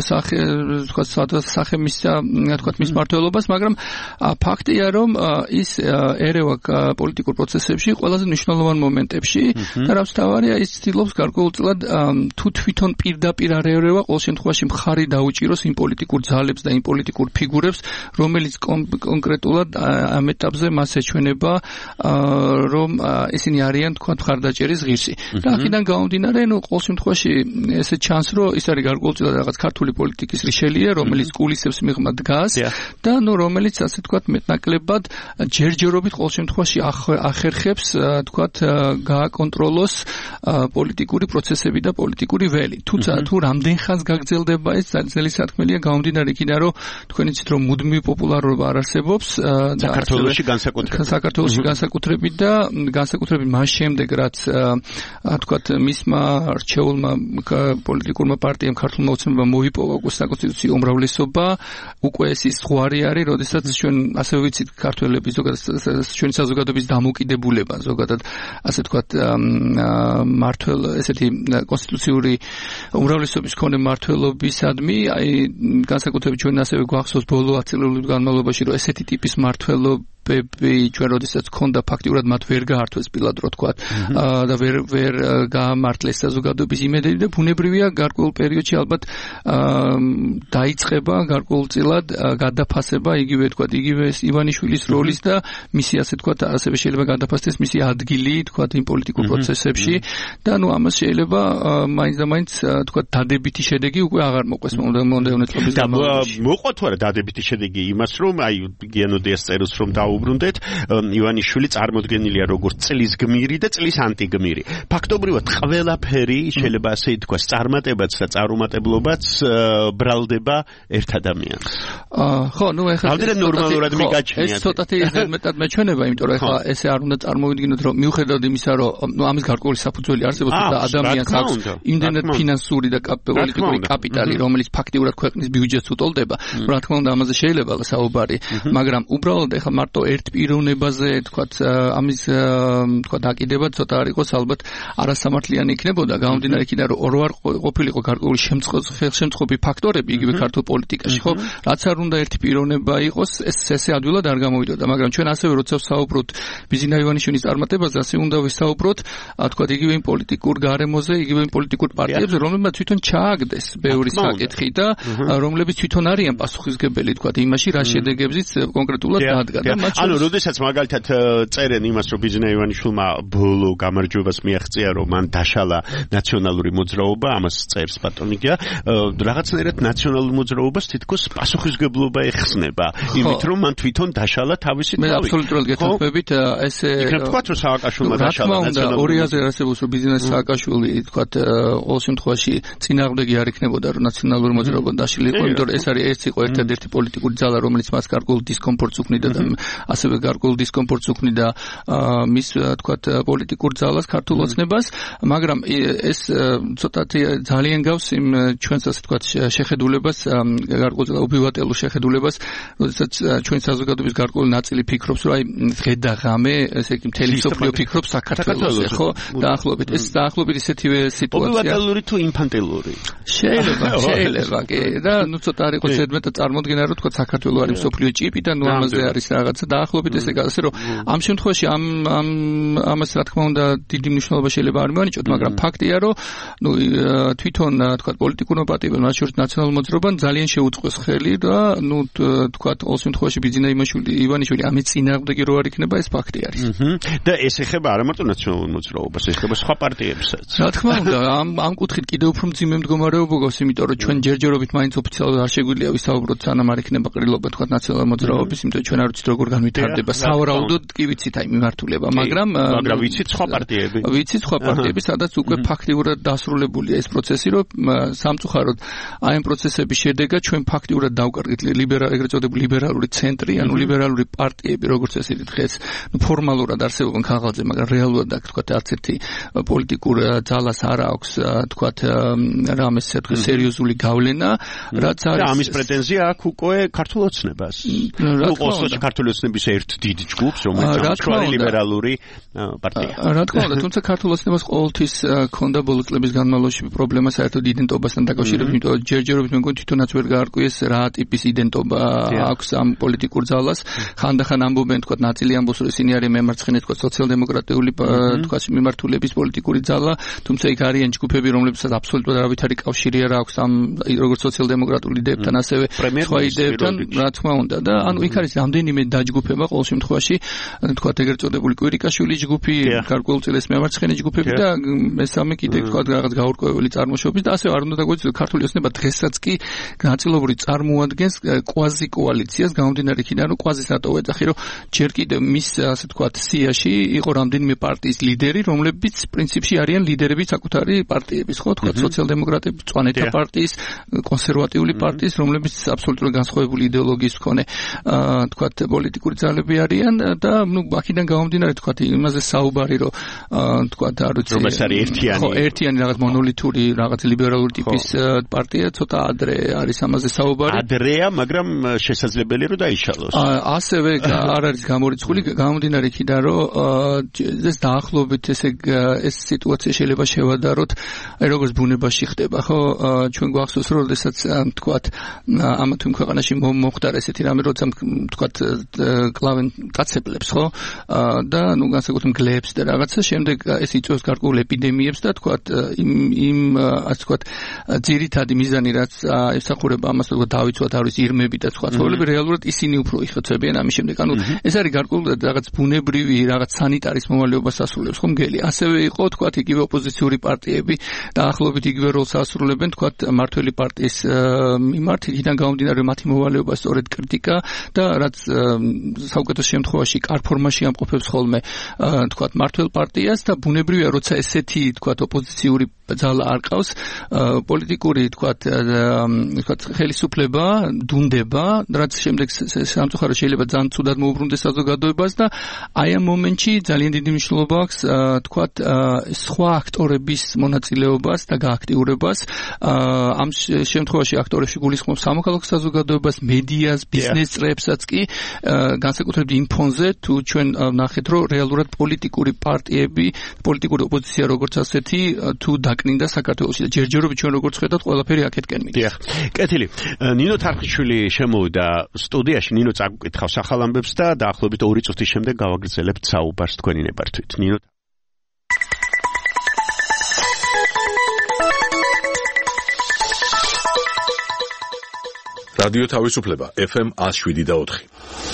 სახე მისცა თქვა მის მმართველობას, მაგრამ ფაქტია რომ ის ერევა პოლიტიკურ პროცესებში ყველაზე მნიშვნელოვან მომენტებში და რაც თავარია ის ცდილობს გარკვეულწილად თუ თვითონ პირდაპირ არ ერევა, ყოველ შემთხვევაში მხარი დაუჭიროს იმ პოლიტიკურ ძალებს და იმ პოლიტიკურ ფიგურებს, რომელიც კონკრეტულად ამ ეტაპზე მას ეჩვენება რომ ისინი არიან თქვა მხარდაჭერის ღირსი. და აქედან გამომდინარე, ყოველ შემთხვევაში ესე ჩანს, რომ ის არის გარკვეულწილად რაღაც ქართული პოლიტიკის რიშელია, რომელიც კულისებს მიღმა დგას და რომელიც ასე თქვათ მეტნაკლებად ჯერჯერობით ყოველ შემთხვევაში ახერხებს თქვათ გააკონტროლოს პოლიტიკური პროცესები და პოლიტიკური ველი. თუმცა თუ რამდენ ხანს გაგრძელდება ეს ძელი სათქმელია გამომდინარე იქიდან, რომ თქვენ იცით რომ მუდმივი პოპულარობა არ არსებობს საქართველოში განსაკუთრებით და განსაკუთრებით მას შემდეგ რაც თქვათ მისმა რჩეულმა პოლიტიკურმა პარტიამ ქართულმა ოცნებამ მოიპოვა კონსტიტუციო უმრავლესობა, უკვე ეს ის ზღვარი არის, როდესაც ჩვენ ასე ვიცით ქართველების ზოგადად ჩვენი საზოგადოების დამოკიდებულება ზოგადად ასე თქვათ მართლ ესეთი კონსტიტუციური უმრავლესობის მქონე მართლობისადმი, აი განსაკუთრებით ჩვენ ასევე გვახსოვს ბოლო ათწლეულების განმავლობაში, რომ ესეთი ტიპის მართლობები ჩვენ როდესაც ქონდა ფაქტიურად მათ ვერ გაართვეს პირად რო თქვათ და ვერ გაამართლეს საზოგადოების იმედები და ბუნებრივია გარკვეულ პერიოდში ალბათ დაიწყება გარკვეულწილად გადაფასება იგივე თქვათ იგივე ივანიშვილის როლის და მისი ასე თქვათ ასევე შეიძლება გადაფასდეს მისი ადგილი თქვათ იმ პოლიტიკურ პროცესებში და ამას შეიძლება მაინც და მაინც თქვათ დადებითი შედეგი უკვე აღარ მოყვეს მომდევნო წლების განმავლობაში. მოყვა თუ არა დადებითი შედეგი იმას რომ აი გიანოდიას წერილს რომ დაუბრუნდეთ, ივანიშვილი წარმოდგენილია როგორც წლის გმირი და წლის ანტიგმირი. ფაქტობრივად ყველაფერი შეიძლება ასე ითქვას, წარმატებაც და წარუმატებლობაც ბრალდება ერთ ადამიანს. ხო, ნუ ეხლა რამდენად ნორმალურად მიგაჩნიათ. ეს ცოტათი მეტად მეჩვენება, იმიტომ რომ ეხლა ესე არ უნდა წარმოვიდგინოთ, რომ მიუხედავად იმისა, რომ ნუ ამის გარკვეული საფუძველი არსებობს და ადამიანს აქვს იმდენად ფინანსური და პოლიტიკური კაპიტალი, რომელიც ფაქტიურად ქვეყნის ბიუჯეტს უტოლდება, რა თქმა უნდა ამაზე შეიძლება საუბარი, მაგრამ უბრალოდ ეხლა მარტო ერთ პიროვნებაზე, თქვათ, ამის თქვათ აკიდება ცოტა არ იყოს ალბათ არასამართლიანი იქნებოდა, გამომდინარე იქიდან რომ ორ ყოფილიყო გარკვეული შემწყობი ფაქტორები იგივე ქართულ პოლიტიკაში, ხო? რაც არ უნდა ერთი პიროვნება იყოს, ეს ესე ადვილად არ გამოვიდოდა, მაგრამ ჩვენ ასევე როცა ვსაუბრობთ ბიზინა ივანიშვილის წარმატებაზე, ასე უნდა ვისაუბროთ, თქვათ, იგივე იმ პოლიტიკურ გარემოზე, იგივე იმ პოლიტიკურ პარტიებზე, რომლებმაც თვითონ ჩააგდეს ბევრი საკითხი და რომლებიც თვითონ არიან პასუხისმგებელი, თქვათ, იმაში, რა შედეგებზიც კონკრეტულად დადგა და მათ ანუ როდესაც მაგალითად წერენ იმას, რომ ბიზინა ივანიშვილმა ბოლო გამარჯვებას მიაღწია, რომ მან დაშალა ნაციონალური მოძრაობა, ამას წერს ბატონიკია, რაღაცნაირად ნაციონალურ მოძრაობას თითქოს პასუხისმგებლობა ეხსნება, იმით რომ მან თვითონ დაშალა თავისი თავი. მე აბსოლუტურად გეთანხმებით, ესე იქნებ თქვათ, რომ სააკაშვილმა დაშალა ნაციონალური ორი აზრი არსებობს, რომ ბიზინა სააკაშვილი, თქვათ, ყოველ შემთხვევაში წინააღმდეგი არ იქნებოდა, რომ ნაციონალური მოძრაობა დაშლილიყო, იმიტომ რომ ეს იყო ერთადერთი პოლიტიკური ძალა, რომელიც მას გარკვეულ დისკომფორტს უქმნიდა და ასევე გარკვეულ დისკომფორტს უქმნიდა მის, თქვათ, პოლიტიკურ ძალას, ქართულ ოცნებას, მაგრამ ეს ცოტათი ძალიან გავს იმ ჩვენს, ასე თქვათ, შეხედულებას, გარკვეულ უბივატელურ შეხედულებას, როდესაც ჩვენ საზოგადოების გარკვეული ნაწილი ფიქრობს, რომ აი დღე და ღამე, ესე იგი მთელი მსოფლიო ფიქრობს საქართველოზე, ხო? დაახლოებით ეს დაახლოებით ისეთივე სიტუაცია. უბივატელური თუ ინფანტილური? შეიძლება, კი, და ნუ ცოტა არ იყოს ზედმეტად წარმოდგენა, რომ თქვა საქართველო არის მსოფლიო ჭიპი და ნუ ამაზე არის რაღაცა დაახლოებით ესე რომ ამ შემთხვევაში ამას რა თქმა უნდა დიდი მნიშვნელობა შეიძლება არ მიანიჭოთ, მაგრამ ფაქტია, რომ ნუ თვითონ თქვა პოლიტიკურმა პარტიებმა, მათ შორის ნაციონალურ მოძრაობამ ძალიან შეუწყოს ხელი და ნუ თქვა ყოველ შემთხვევაში ბიზინა ივანიშვილი ამის წინააღმდეგი რო არ იქნება, ეს ფაქტი არის. და ეს ეხება არა მარტო ნაციონალურ მოძრაობას, ეხება სხვა პარტიებსაც. რა თქმა უნდა, ამ კუთხით კიდევ უფრო მძიმე მდგომარეობა გვაქვს, იმიტომ რომ ჩვენ ჯერჯერობით მაინც ოფიციალურად არ შეგვიძლია ვისაუბროთ, სანამ არ იქნება ყრილობა თქვა ნაციონალურ მოძრაობის, იმიტომ ჩვენ არ ვიცით როგორ განვითარდება. სავარაუდოდ კი ვიცით აი მიმართულება, მაგრამ ვიცით სხვა პარტიები. ვიცით სხვა პარტიები, სადაც უკვე ფაქტიურად დასრულებულია ეს პროცესი, რომ სამწუხაროდ აი ამ პროცესების შედეგად ჩვენ ფაქტიურად დავკარგეთ ეგრეთ წოდებული ლიბერალური ცენტრი, ანუ ლიბერალური პარტიები, როგორც ესეთი დღეს ფორმალურად არსებობენ ქაღალდზე, მაგრამ რეალურად აქ თქვა არც ერთი პოლიტიკურ ძალას არ აქვს, თქვა რამეს თქვა სერიოზული გავლენა, რაც არის და ამის პრეტენზია აქვს უკვე ქართულ ოცნებას. ნუ ყოველთვის ქართული ოცნების ერთ დიდ ჯგუფს, რომელიც არის ლიბერალური პარტია. რა თქმა უნდა, თუმცა ქართულ ოცნებას ყოველთვის ქონდა ბოლო წლების განმავლობაში პრობლემა საერთოდ იდენტობასთან დაკავშირებით, იმიტომ რომ ჯერჯერობით მე მგონი თვითონაც ვერ გაარკვიეს რა ტიპის იდენტობა აქვს ამ პოლიტიკურ ძალას. ხანდახან ამბობენ, თქვა ნაწილი ამბობს, რომ ისინი არიან მემარცხენე, თქვა სოციალ-დემოკრატიული, თქვა მიმართულების პოლიტიკური ძალა, თუმცა იქ არიან ჯგუფები, რომლებსაც აბსოლუტურად არავითარი კავშირი არ აქვს ამ როგორც სოციალ-დემოკრატული იდეებთან, ასევე სხვა იდეებთან, რა თქმა უნდა. და ანუ იქ არის რამდენიმე დაჯგუფება ყოველ შემთხვევაში, თქვა ეგრეთ წოდებული კვირიკაშვილის ჯგუფი, გარკვეულწილად მემარცხენე ჯგუფები და მესამე კიდე თქვა რაღაც გაურკვეველი წარმოშობის და ასე არ უნდა დაგვეცილოთ ქართული ოცნება დღესაც კი ნაწილობრივ წარმოადგენს კვაზი კოალიციას, გამომდინარე იქიდან, რომ კვაზის რატო ეძახი, რომ ჯერ კიდევ მის ასე თქვა სიაში იყო რამდენიმე პარტიის ლიდერი, რომლებიც პრინციპში არიან ლიდერები საკუთარი პარტიების, ხო, თქვა სოციალ-დემოკრატები, მწვანეთა პარტიის, კონსერვატიული პარტიის, რომლებიც აბსოლუტურად განსხვავებული იდეოლოგიის მქონე, თქვა პოლიტიკური ძალები არიან და ნუ აქედან გამომდინარე თქვა იმაზე საუბარი, რომ თქვა არ ვიცი, რომ ეს არის ერთიანი. ხო, ერთიანი რაღაც მონოლითური, რაღაც ლიბერალური ტიპის პარტია, ცოტა ადრე არის ამაზე საუბარი. ადრეა, მაგრამ შესაძლებელია რომ დაიშალოს. ასევე არ არის გამორიცხული, გამომდინარე იქიდან, რომ ეს დაახლოებით ეს სიტუაცია შეიძლება შევადაროთ, აი როგორც ბუნებაში ხდება, ხო? ჩვენ გვახსოვს, რომ შესაძაც თქვათ ამა თუ იმ ქვეყანაში მოხდარა ესეთი რამე, როცა თქვათ კლავენ კაცებრებს, ხო? და ნუ განსაკუთრებით მგლებს და რაღაცა, შემდეგ ეს იწვევს გარკვეულ ეპიდემიებს და თქვათ იმ ასე თქვათ ძირითადი მიზანი, რაც ემსახურება ამას, რომ დავიცვათ არის ირმები და სხვა ცხოველები, რეალურად ისინი უფრო იხოცებიან ამის შემდეგ. ანუ ეს არის გარკვეულად რაღაც ბუნებრივი, რაღაც სანიტარის მოვალეობას ასრულებს, ხო მგელი. ასევე იყო თქვათ იგივე ოპოზიციური პარტიები დაახლოებით იგივე როლს ასრულებენ თქვათ მართველი პარტიის მიმართ, იქიდან გამომდინარე მათი მოვალეობა სწორედ კრიტიკა და რაც საუკეთესო შემთხვევაში კარ ფორმაში ამყოფებს ხოლმე თქვათ მართლ პარტიას და ბუნებრივია, როცა ესეთი თქვათ ოპოზიციური ძალა არ ყავს პოლიტიკური თქვათ ხელისუფლება დუნდება რაც შემდეგ სამწუხაროდ შეიძლება ძალიან ცუდად მოუბრუნდეს საზოგადოებას და აი ამ მომენტში ძალიან დიდი მნიშვნელობა აქვს თქვათ სხვა აქტორების მონაწილეობას და გააქტიურებას ამ შემთხვევაში აქტორებში გულისხმობ სამოქალაქო საზოგადოებას მედიას ბიზნეს წრეებსაც კი განსაკუთრებით იმ ფონზე თუ ჩვენ ნახეთ რომ რეალურად პოლიტიკური პარტიები პოლიტიკური ოპოზიცია როგორც ასეთი თუ დაკნინდა საქართველოში და ჯერჯერობით ჩვენ როგორც ხედავთ ყველაფერი აქეთკენ მიდის. დიახ. კეთილი. ნინო თარხიშვილი შემოვიდა სტუდიაში. ნინო წაგუკითხავს ახალ ამბებს და დაახლოებით 2 წუთის შემდეგ გავაგრძელებთ საუბარს თქვენი ნებართვით. ნინო რადიო თავისუფლება FM 107.4.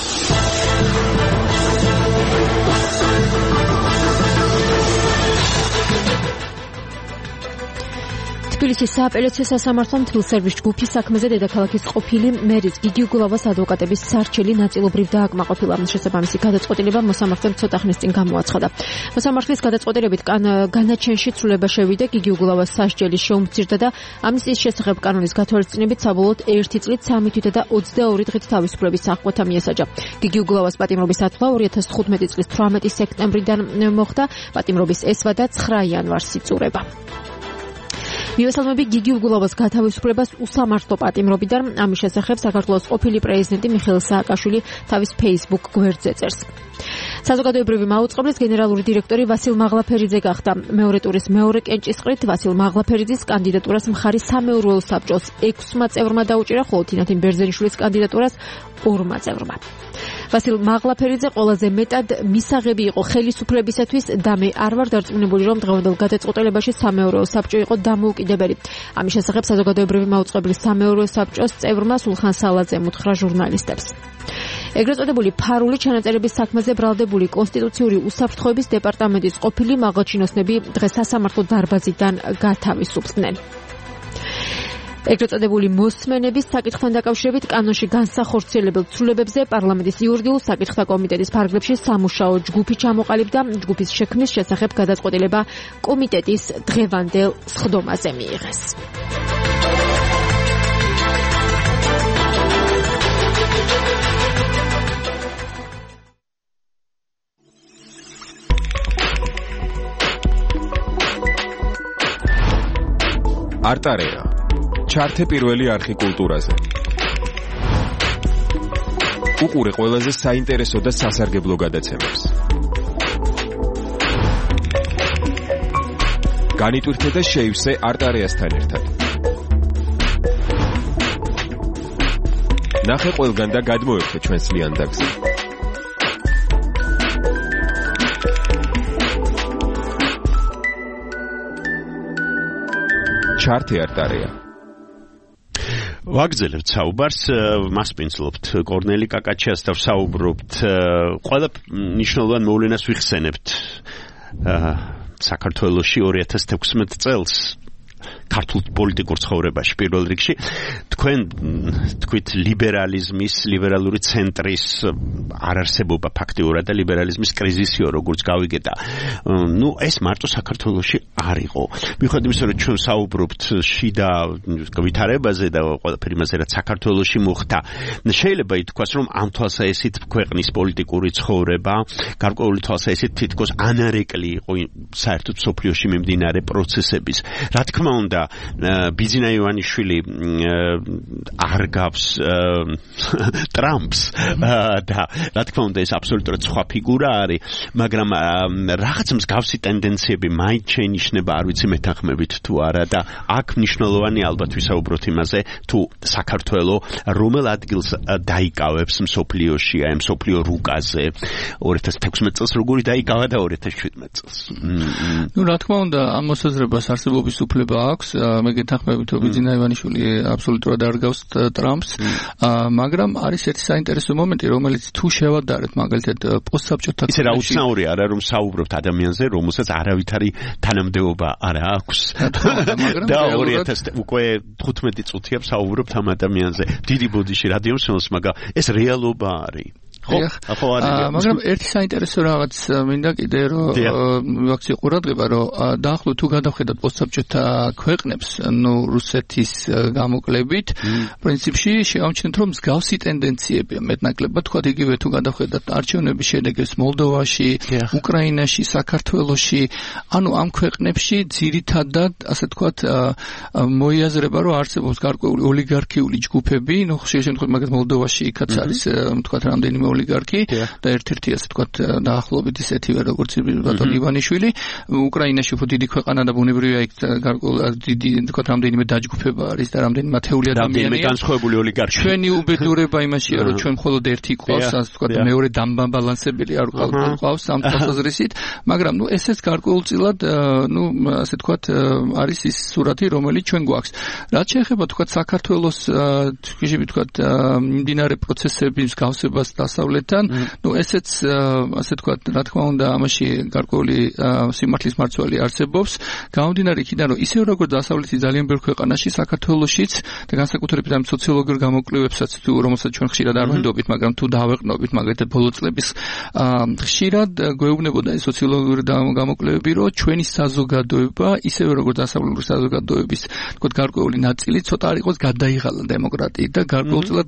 თბილისის სააპელაციო სასამართლო მთილსერვის ჯგუფის საქმეზე დედაქალაქის ყოფილი მერის გიგი უგულავას ადვოკატების სარჩელი ნაწილობრივ დააკმაყოფილა. შესაბამისი გადაწყვეტილება მოსამართლემ ცოტა ხნის წინ გამოაცხადა. მოსამართლის გადაწყვეტილებით განაჩენში ცვლილება შევიდა, გიგი უგულავას სასჯელი შეუმცირდა და ამნისტიის შესახებ კანონის გათვალისწინებით საბოლოოდ 1 წლით 3 თვით და 22 დღით თავისუფლების აღკვეთა მიესაჯა. გიგი უგულავას პატიმრობის დათვლა 2015 წლის 18 სექტემბრიდან მოხდა. პატიმრობის ესვა და 9 იანვარს იწურება. მივესალმები გიგი უგულავას გათავისუფლებას უსამართლო პატიმრობიდან. ამის შესახებ საქართველოს ყოფილი პრეზიდენტი მიხეილ სააკაშვილი თავის Facebook გვერდზე წერს. საზოგადოებრივი მაუწყებლის გენერალური დირექტორი ვასილ მაღლაფერიძე გახდა. მეორე ტურის მეორე კენჭისყრით ვასილ მაღლაფერიძის კანდიდატურას მხარი სამეურვეო საბჭოს 6 წევრმა დაუჭირა, ხოლო თინათინ ბერძენიშვილის კანდიდატურას 2 წევრმა. ვასილ მაღლაფერიძე ყველაზე მეტად მისაღები იყო ხელისუფლებისათვის და მე არ ვარ დარწმუნებული, რომ დღევანდელ გადაწყვეტილებაში სამეურვეო საბჭო იყო დამოუკიდებელი. ამის შესახებ საზოგადოებრივი მაუწყებლის სამეურვეო საბჭოს წევრმა სულხან სალაძემ უთხრა ჟურნალისტებს. ეგრეთ წოდებული ფარული ჩანაწერების საქმეზე ბრალდებული კონსტიტუციური უსაფრთხოების დეპარტამენტის ყოფილი მაღალჩინოსნები დღეს სასამართლო დარბაზიდან გათავისუფლდნენ. ეგრეთ წოდებული მოსმენების საკითხთან დაკავშირებით კანონში განსახორციელებელ ცვლილებებზე პარლამენტის იურიდიულ საკითხთა კომიტეტის ფარგლებში სამუშაო ჯგუფი ჩამოყალიბდა. ჯგუფის შექმნის შესახებ გადაწყვეტილება კომიტეტის დღევანდელ სხდომაზე მიიღეს. არტარეა ჩართე პირველი არხი კულტურაზე. უყურე ყველაზე საინტერესო და სასარგებლო გადაცემებს. განიტვირთე და შეივსე არტარეასთან ერთად. ნახე ყველგან და გადმოერთე ჩვენს ლიანდაგზე. ჩართე არტარეა. ვაგრძელებთ საუბარს, მასპინძლობთ კორნელი კაკაჩიას და ვსაუბრობთ ყველა მნიშვნელოვან მოვლენას ვიხსენებთ საქართველოში 2016 წელს ქართულ პოლიტიკურ ცხოვრებაში პირველ რიგში თქვენ თქვით ლიბერალური ცენტრის არარსებობა ფაქტიურად და ლიბერალიზმის კრიზისიო როგორც გავიგეთ. ნუ ეს მარტო საქართველოში არ იყო. მიუხედავად იმისა, რომ ჩვენ საუბრობთ შიდა ვითარებაზე და ყველაფერი იმაზე, რაც საქართველოში მოხდა, შეიძლება ითქვას, რომ ამ თვალსაჩინით ქვეყნის პოლიტიკური ცხოვრება გარკვეული თვალსაჩინით თითქოს ანარეკლი იყო საერთოდ სოფლიოში მიმდინარე პროცესების. რა თქმა უნდა ბიძინა ივანიშვილი არ გავს ტრამპს და რა თქმა უნდა ეს აბსოლუტურად სხვა ფიგურა არის, მაგრამ რაღაც მსგავსი ტენდენციები მაინც შეინიშნება, არ ვიცი მეთანხმებით თუ არა და აქ მნიშვნელოვანი ალბათ ვისაუბროთ იმაზე, თუ საქართველო რომელ ადგილს დაიკავებს მსოფლიოში, აი მსოფლიო რუკაზე 2016 წელს როგორი დაიკავა და 2017 წელს. ნუ რა თქმა უნდა ამ მოსაზრებას არსებობის უფლება აქვს. მე გეთანხმებით, რომ ბიძინა ივანიშვილი აბსოლუტურად არ გავს ტრამპს, მაგრამ არის ერთი საინტერესო მომენტი, რომელიც თუ შევადარეთ მაგალითად პოსტსაბჭოთა ისე რა უცნაური არა, რომ საუბრობთ ადამიანზე, რომელსაც არავითარი თანამდებობა არ აქვს. და 2015 წუთია საუბრობთ ამ ადამიანზე. დიდი ბოდიში რადიომსმენელს, მაგრამ ეს რეალობა არის. მაგრამ ერთი საინტერესო რაღაც მინდა კიდე რომ ვაქცი ყურადღება რომ დაახლოებით თუ გადავხედოთ პოსტსაბჭოთა ქვეყნებს, ნუ რუსეთის გამოკლებით, პრინციპში შევამჩნევთ რომ მსგავსი ტენდენციებია მეტნაკლებად, თქვა იგივე თუ გადავხედოთ არჩევნების შედეგებს მოლდოვაში, უკრაინაში, საქართველოში, ანუ ამ ქვეყნებში ძირითადად, ასე თქვათ, მოიაზრება რომ არსებობს გარკვეული ოლიგარქიული ჯგუფები, ნუ ხშირ შემთხვევაში მაგალითად მოლდოვაში იქაც არის, თქვათ, რამდენიმე ოლიგარქი და ერთ-ერთი ასე თქვათ დაახლოებით ისეთივე როგორც ბატონ ივანიშვილი, უკრაინაში უფრო დიდი ქვეყანა და ბუნებრივია იქ დიდი თქვათ რამდენიმე დაჯგუფება არის და რამდენიმე ათეული ადამიანია. რამდენიმე განსხვავებული ოლიგარქი. ჩვენი უბედურება იმაშია რომ ჩვენ მხოლოდ ერთი ყავს, ასე თქვათ მეორე დამბალანსებელი არ ყავს ამ თვალსაზრისით, მაგრამ ნუ ესეც გარკვეულწილად ნუ ასე თქვათ არის ის სურათი რომელიც ჩვენ გვაქვს. რაც შეეხება თქვათ საქართველოს თქვათ მიმდინარე პროცესების მსგავსებას დასავლეთთან, ნუ ესეც ასე თქვათ რა თქმა უნდა ამაში გარკვეული სიმართლის მარცვალი არსებობს. გამომდინარე იქიდან რომ ისევ როგორც დასავლეთის ძალიან ბევრ ქვეყანაში საქართველოშიც და განსაკუთრებით ამ სოციოლოგიურ გამოკვლევებსაც თუ რომელსაც ჩვენ ხშირად არ ვენდობით, მაგრამ თუ დავეყნობით მაგალითად ბოლო წლების ხშირად გვეუბნებოდა ეს სოციოლოგიური გამოკვლევები, რომ ჩვენი საზოგადოება ისევე როგორც დასავლური საზოგადოების თქვათ გარკვეული ნაწილი ცოტა არ იყოს გადაიღალა დემოკრატიით და გარკვეულწილად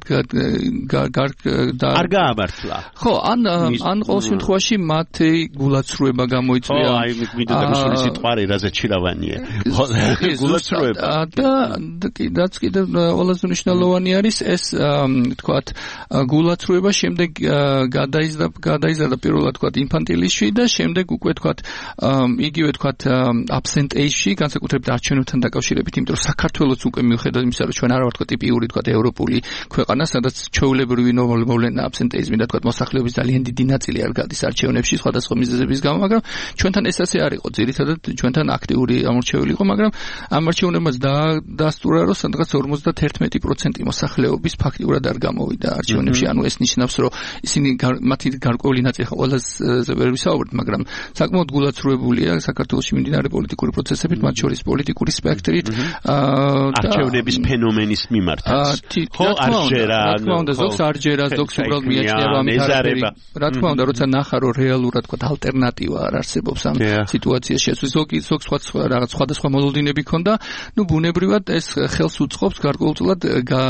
არ გააბართლა. ხო, ან ყოველ შემთხვევაში მათი გულაცრუება გამოიწვია. აი მიდოდა გასული სიტყვარი რაზეც ჩირავანია. გულაცრუება. და კიდევ ყველაზე მნიშვნელოვანი არის ეს თქვათ გულაცრუება, შემდეგ გადაიზარდა პირველად თქვათ ინფანტილიზმში და შემდეგ უკვე თქვათ იგივე თქვათ absent age-ში, განსაკუთრებით არჩევნებთან დაკავშირებით, იმიტომ რომ საქართველოს უკვე მიუხედავად იმისა, რომ ჩვენ არ ვართ ტიპიური თქვათ ევროპული ქვეყანა, სადაც ჩვეულებრივი მოვლენა absent age-ი და თქვათ მოსახლეობის ძალიან დიდი ნაწილი არ გადის არჩევნებში სხვადასხვა მიზეზების გამო, მაგრამ ჩვენთან ეს ასე არ იყო. ძირითადად ჩვენთან აქტიური ამორჩეველი იყო, მაგრამ ამ არჩევნებმაც დაასტურა, რომ სადღაც 51% მოსახლეობის ფაქტიურად არ გამოვიდა არჩევნებში. ანუ ეს ნიშნავს, რომ ისინი მათი გარკვეული ნაწილი ყველაზე ვერ ვისაუბრეთ, მაგრამ საკმაოდ გულაცრუებულია საქართველოში მიმდინარე პოლიტიკური პროცესებით, მათ შორის პოლიტიკური სპექტრით არჩევნების ფენომენის მიმართაც. ხო, არჯერა, ზოგს არჯერა, ზოგს უბრალოდ მიაჩნია, რომ ამით არ არის. რა თქმა უნდა, როცა ნახა, რომ რეალურად თქვა ალტერნატივა არ არსებობს ამ სიტუაციაში, ზოგს სხვადასხვა მოლოდინები ქონდა, ნუ ბუნებრივად ეს ხელს უწყობს გარკვეულწილად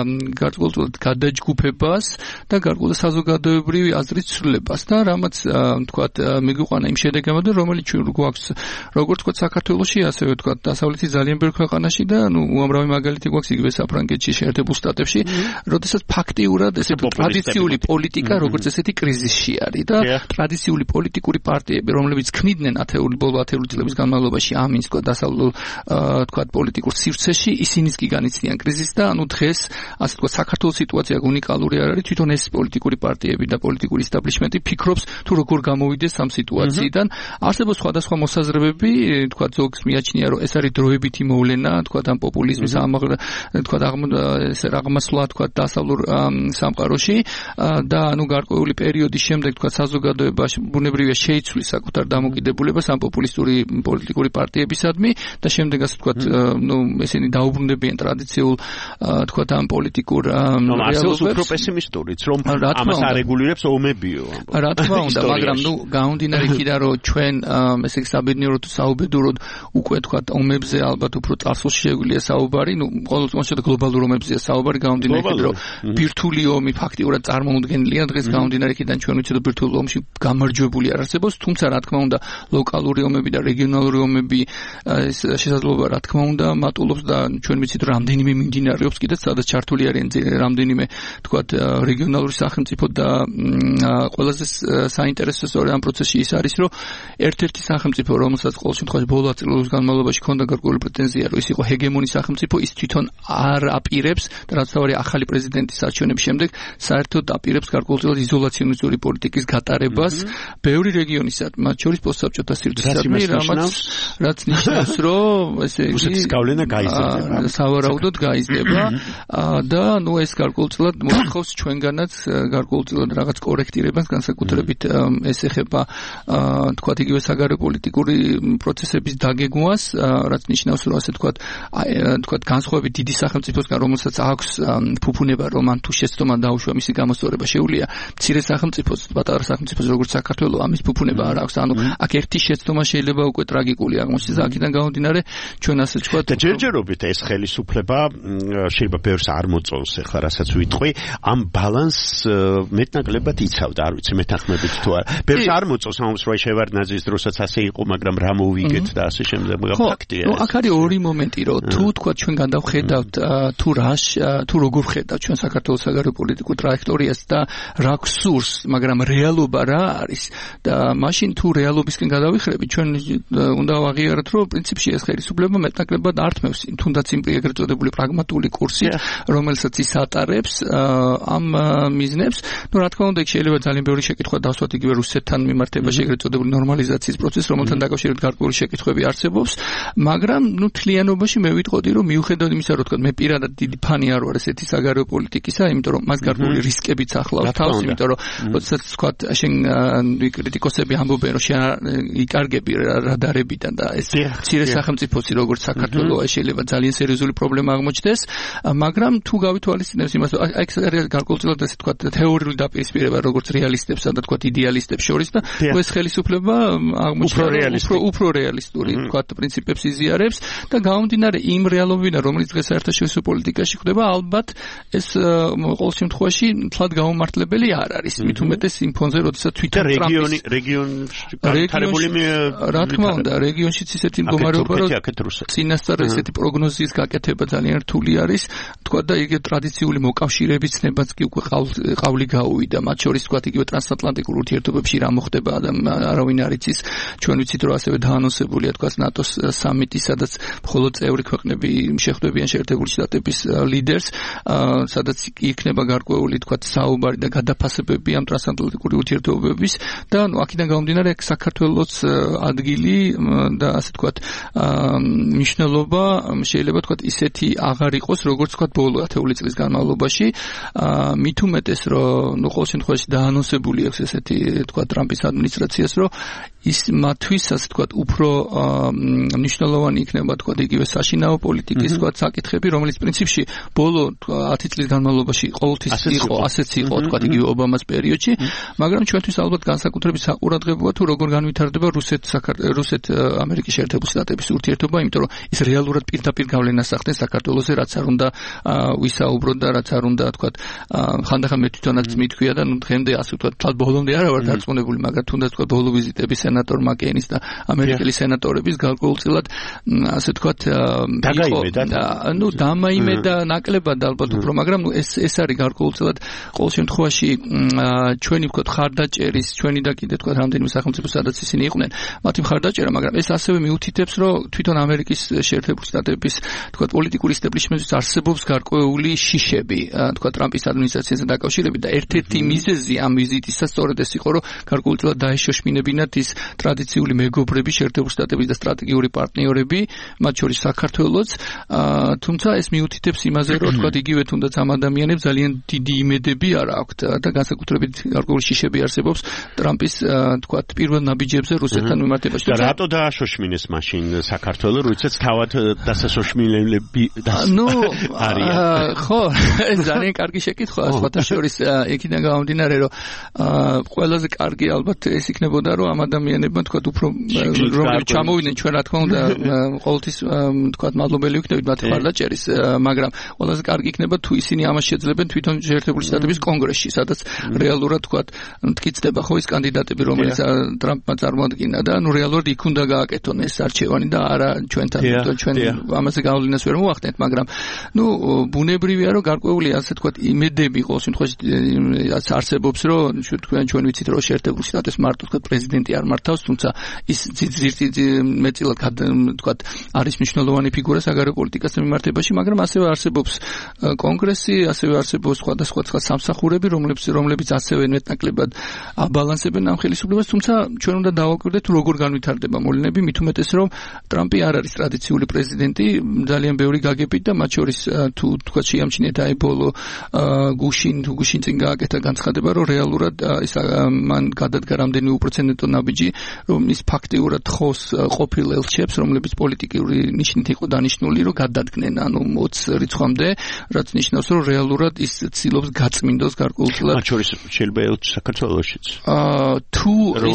გადაჯგუფებას და გარკვეულ საზოგადოებრივი აზრის ცვლილებას და რამაც თქვათ მიგვიყვანა იმ შედეგებამდე, რომელიც ჩვენ გვაქვს როგორც თქვათ საქართველოში, ასევე თქვათ დასავლეთის ძალიან ბევრ ქვეყანაში და ნუ უამრავი მაგალითი გვაქვს იგივე საფრანგეთში, შეერთებულ შტატებში, როდესაც ფაქტიურად ესე ტრადიციული პოლიტიკა როგორც ესეთი კრიზისში არის და ტრადიციული პოლიტიკური პარტიები, რომლებიც ქმნიდნენ ბოლო 10 წლების განმავლობაში ამინს დასავლურ თქვათ პოლიტიკურ სივრცეში, ისინიც კი განიცდიან კრიზისს და ანუ დღეს ასე თქვათ საქართველოს სიტუაცია უნიკალური არ არის, თვითონ ეს პოლიტიკური პარტიები და პოლიტიკური ისტაბლიშმენტი ფიქრობს თუ როგორ გამოვიდეს ამ სიტუაციიდან. არსებობს სხვადასხვა მოსაზრებები, თქვათ ზოგს მიაჩნია, რომ ეს არის დროებითი მოვლენა, თქვათ ამ პოპულიზმის თქვათ აღმასვლა თქვათ დასავლურ სამყაროში და ანუ გარკვეული პერიოდის შემდეგ თქვათ საზოგადოებაში ბუნებრივია შეიცვლის საკუთარ დამოკიდებულებას ამ პოპულისტური პოლიტიკური პარტიებისადმი და შემდეგ ასე თქვათ ნუ ესენი დაუბრუნდებიან ტრადიციულ თქვათ ამ პოლიტიკურ რეალობებს. უფრო პესიმისტურიც, რომ ამას არეგულირებს ომებიო. რა თქმა უნდა, მაგრამ ნუ გამომდინარე იქიდან, რომ ჩვენ ესე იგი საბედნიეროდ საუბედუროდ უკვე თქვათ ომებზე ალბათ უფრო წარსულში შეგვიძლია საუბარი, ნუ ყოველ შემთხვევაში გლობალურ ომებზეა საუბარი, გამომდინარე იქიდან, რომ ბირთვული ომი ფაქტიურად წარმოუდგენელია დღეს, გამომდინარე იქიდან ჩვენ ვიცით, რომ ბირთვულ ომში გამარჯვებული არ არსებობს, თუმცა რა თქმა უნდა ლოკალური ომები და რეგიონალური ომები ეს შესაძლებლობა რა თქმა უნდა მატულობს და ჩვენ ვიცით, რომ რამდენიმე მიმდინარეობს კიდეც, სადაც ჩართული არიან რამდენიმე თქვათ რეგიონალური სახელმწიფო და ყველაზე საინტერესო სწორედ ამ პროცესში ის არის, რომ ერთ-ერთი სახელმწიფო, რომელსაც ყოველ შემთხვევაში ბოლო 10 წლის განმავლობაში ჰქონდა გარკვეული პრეტენზია, რომ ის იყო ჰეგემონი სახელმწიფო, ის თვითონ არ აპირებს და რაც თავარი ახალი პრეზიდენტის არჩევნების შემდეგ საერთოდ აპირებს გარკვეულწილად იზოლაციონისტური პოლიტიკის გატარებას ბევრი რეგიონისადმი, მათ შორის პოსტსაბჭოთა სივრცისადმი, რაც ნიშნავს, რომ ესე იგი რუსეთის გავლენა გაიზრდება. სავარაუდოდ გაიზრდება და ნუ ეს გარკვეულწილად მოახავს ჩვენგანაც გარკვეულწილად რაღაც კორექტირებას, განსაკუთრებით ეს ეხება თქვათ იგივე საგარეო პოლიტიკური პროცესების დაგეგმვას, რაც ნიშნავს, რომ ასე თქვათ განსხვავებით დიდი სახელმწიფოსგან, რომელსაც აქვს ფუფუნება, რომ ან თუ შეცდომა დაუშვა მისი გამოსწორება შეუძლია მცირე სახელმწიფოს, პატარა სახელმწიფოს როგორც საქართველო ამის ფუფუნება არ აქვს. ანუ აქ ერთი შეცდომა შეიძლება უკვე ტრაგიკული აღმოჩნდეს. აქედან გამომდინარე ჩვენ ასე ვთქვათ და ჯერჯერობით ეს ხელისუფლება შეიძლება ბევრს არ მოწონს ახლა რასაც ვიტყვი ამ ბალანსს მეტნაკლებად იცავდა არ ვიცი მეთანხმებით თუ არა ბევრს არ მოწონს ამას რა შევარდნაძის დროსაც ასე იყო მაგრამ რა მოვიგეთ და ასე შემდეგ მაგრამ ფაქტია ნუ აქ არის ორი მომენტი რომ თუ თქვა ჩვენ გადავხედავთ თუ როგორ ხედავთ ჩვენ საქართველოს საგარეო პოლიტიკურ ტრაექტორიას და რა გსურს მაგრამ რეალობა რა არის და მაშინ თუ რეალობისკენ გადავიხრებით ჩვენ უნდა ვაღიაროთ რომ პრინციპში ეს ხელისუფლება მეტნაკლებად ართმევს თუნდაც იმ ეგრეთ წოდებული პრაგმატული კურსით რომელსაც ის ატარებს ამ მიზნებს ნუ რა თქმა უნდა შეიძლება ძალიან ბევრი შეკითხვა დავსვათ იგივე რუსეთთან მიმართებაში ეგრეთ წოდებული ნორმალიზაციის პროცესს რომელთან დაკავშირებით გარკვეული შეკითხვები არსებობს მაგრამ ნუ თლიანობაში მე ვიტყოდი რომ მიუხედავად იმისა რომ თქვა მე პირადად დიდი ფანი არ ვარ ესეთი საგარეო პოლიტიკისა იმიტომ რომ მას გარკვეული რისკებიც ახლავს თავს იმიტომ რომ როდესაც თქვა შენ კრიტიკოსები ამბობენ რომ შენ იკარგები რადარებიდან და ეს მცირე სახელმწიფოსი როგორც საქართველოა შეიძლება ძალიან სერიოზული პრობლემა აღმოჩნდეს მაგრამ თუ გავითვალისწინებს იმას რომ აი ეს გარკვეულწილად ასე თქვა თეორიული დაპირისპირება როგორც რეალისტებსა და თქვა იდეალისტებს შორის და ეს ხელისუფლება აღმოჩნდა უფრო რეალისტური თქვა პრინციპებს იზიარებს და გამომდინარე იმ რეალობიდან რომელიც დღეს საერთაშორისო პოლიტიკაში ხდება ალბათ ეს ყოველ შემთხვევაში თლად გაუმართლებელი არ არის მით უმეტეს იმ ფონზე როდესაც თვითონ რეგიონში განვითარებული რა თქმა უნდა რეგიონშიც ისეთი მდგომარეობა რომ წინასწარ ესეთი პროგნოზის გაკეთება ძალიან რთული არის თქვა და იგივე ტრადიციული მოკავშირეების ცნებაც კი უკვე ყავლი გაუვიდა მათ შორის თქვა იგივე ტრანსატლანტიკურ ურთიერთობებში რა მოხდება და არავინ არ იცის ჩვენ ვიცით რომ ასევე დაანონსებულია თქვა ნატოს სამიტი სადაც მხოლოდ წევრი ქვეყნები შეხვდებიან შეერთებული შტატების ლიდერს სადაც იქნება გარკვეული თქვა საუბარი და გადაფასებები ამ ტრანსატლანტიკური ურთიერთობების და ნუ აქედან გამომდინარე საქართველოს ადგილი და ასე თქვა მნიშვნელობა შეიძლება თქვა ისეთი აღარ იყოს როგორც თქვა ბოლო 10 წლის განმავლობაში მით უმეტეს რომ ნუ ყოველ შემთხვევაში დაანონსებული აქვს ესეთი თქვა ტრამპის ადმინისტრაციას რომ ის მათთვის ასე თქვა უფრო მნიშვნელოვანი იქნება თქვა იგივე საშინაო პოლიტიკის თქვა საკითხები რომელიც პრინციპში ბოლო 10 წლის განმავლობაში ყოველთვის იყო ასეც იყო თქვა იგივე ობამას პერიოდში მაგრამ ჩვენთვის ალბათ განსაკუთრებით საყურადღებოა თუ როგორ განვითარდება რუსეთ ამერიკის შეერთებული შტატების ურთიერთობა იმიტომ რომ ის რეალურად პირდაპირ გავლენას ახდენს საქართველოსზე რაც არ უნდა ვისაუბროთ და რაც არ უნდა თქვა ხანდახან მე თვითონაც მithქვია და ნუ დღემდე ასე თქვა თვალ ბოლომდე არა ვარ დარწმუნებული მაგრამ თუნდაც თქვა ბოლო ვიზიტები სენატორ მაკეინის და ამერიკელი სენატორების გარკვეულწილად ასე თქვა ნუ დამაიმე და ნაკლებად ალბათ უფრო მაგრამ ნუ ეს არის გარკვეულწილად ყოველ შემთხვევაში ჩვენი თქვა ხარდაჭერის ჩვენი და კიდე თქვა რამდენიმე სახელმწიფო სადაც ისინი იყვნენ მათი ხარდაჭერა მაგრამ ეს ასევე მიუთითებს რომ თვითონ ამერიკის შეერთებული შტატების თქვა პოლიტიკური ისტაბლიშმენტის არსებობს გარკვეული შიშები თქვა ტრამპის ადმინისტრაციასთან დაკავშირებით და ერთ-ერთი მიზეზი ამ ვიზიტისა სწორედ ეს იყო რომ გარკვეულწილად დაეშოშმინებინათ ის ტრადიციული მეგობრები შეერთებული შტატების და სტრატეგიული პარტნიორები მათ შორის საქართველოც თუმცა ეს მიუთითებს იმაზე რომ თქვა იგივე თუნდაც ამ ადამიანებს ძალიან დიდი იმედები არ აქვთ და განსაკუთრებით გარკვეული შიშები არსებობს ტრამპის თქვა პირველ ნაბიჯებზე რუსეთთან მიმართებაში და რატო დააშოშმინეს მაშინ საქართველოს როდესაც თავად დასაშოშმინებლები ნუ ხო ეს ძალიან კარგი შეკითხვაა სხვათა შორის იქიდან გამომდინარე რომ ყველაზე კარგი ალბათ ეს იქნებოდა რომ ამ ადამიანებმა თქვა უფრო რომ ჩამოვიდნენ ჩვენ რა თქმა უნდა ყოველთვის თქვა მადლობელი ვიქნებით მათ ხარდაჭერის მაგრამ ყველაზე კარგი იქნება თუ ისინი ამას შეძლებენ თვითონ შეერთებული შტატების კონგრესში სადაც რეალურად თქვა მტკიცდება ხო ის კანდიდატები რომელიც ტრამპმა წარმოადგინა და ნუ რეალურად იქ უნდა გააკეთონ ეს არჩევანი და არა ჩვენთან ჩვენ ამაზე გავლენას ვერ მოახდენთ მაგრამ ნუ ბუნებრივია რომ გარკვეული ასე თქვა იმედები ყოველ შემთხვევაში არსებობს რომ ჩვენ ვიცით რომ შეერთებული შტატების მარტო თქვა პრეზიდენტი არ მართავს თუმცა ის მეტილად თქვა არის მნიშვნელოვანი ფიგურა საგარეო პოლიტიკასთან მიმართებაში მაგრამ ასევე არსებობს კონგრესი ასევე არსებობს სხვადასხვა სამსახურები რომლებიც ასევე მეტნაკლებად აბალანსებენ ამ ხელისუფლებას თუმცა ჩვენ უნდა დავაკვირდეთ როგორ განვითარდება მოვლენები მით უმეტეს რომ ტრამპი არ არის ტრადიციული პრეზიდენტი ძალიან ბევრი გაგებით და მათ შორის თუ თქვა შეამჩნიეთ აი ბოლო გუშინ წინ გააკეთა განცხადება რომ რეალურად ის მან გადადგა რამდენიმე უპრეცედენტო ნაბიჯი რომ ის ფაქტიურად ხოს ყოფილ ელჩებს, რომლებიც პოლიტიკური ნიშნით იყო დანიშნული, რომ გადადგნენ, ანუ 20 რიცხვამდე, რაც ნიშნავს, რომ რეალურად ის ცდილობს გაწმინდოს გარკვეულწილად. მათ შორის შეიძლება ელჩი საქართველოშიც. თუ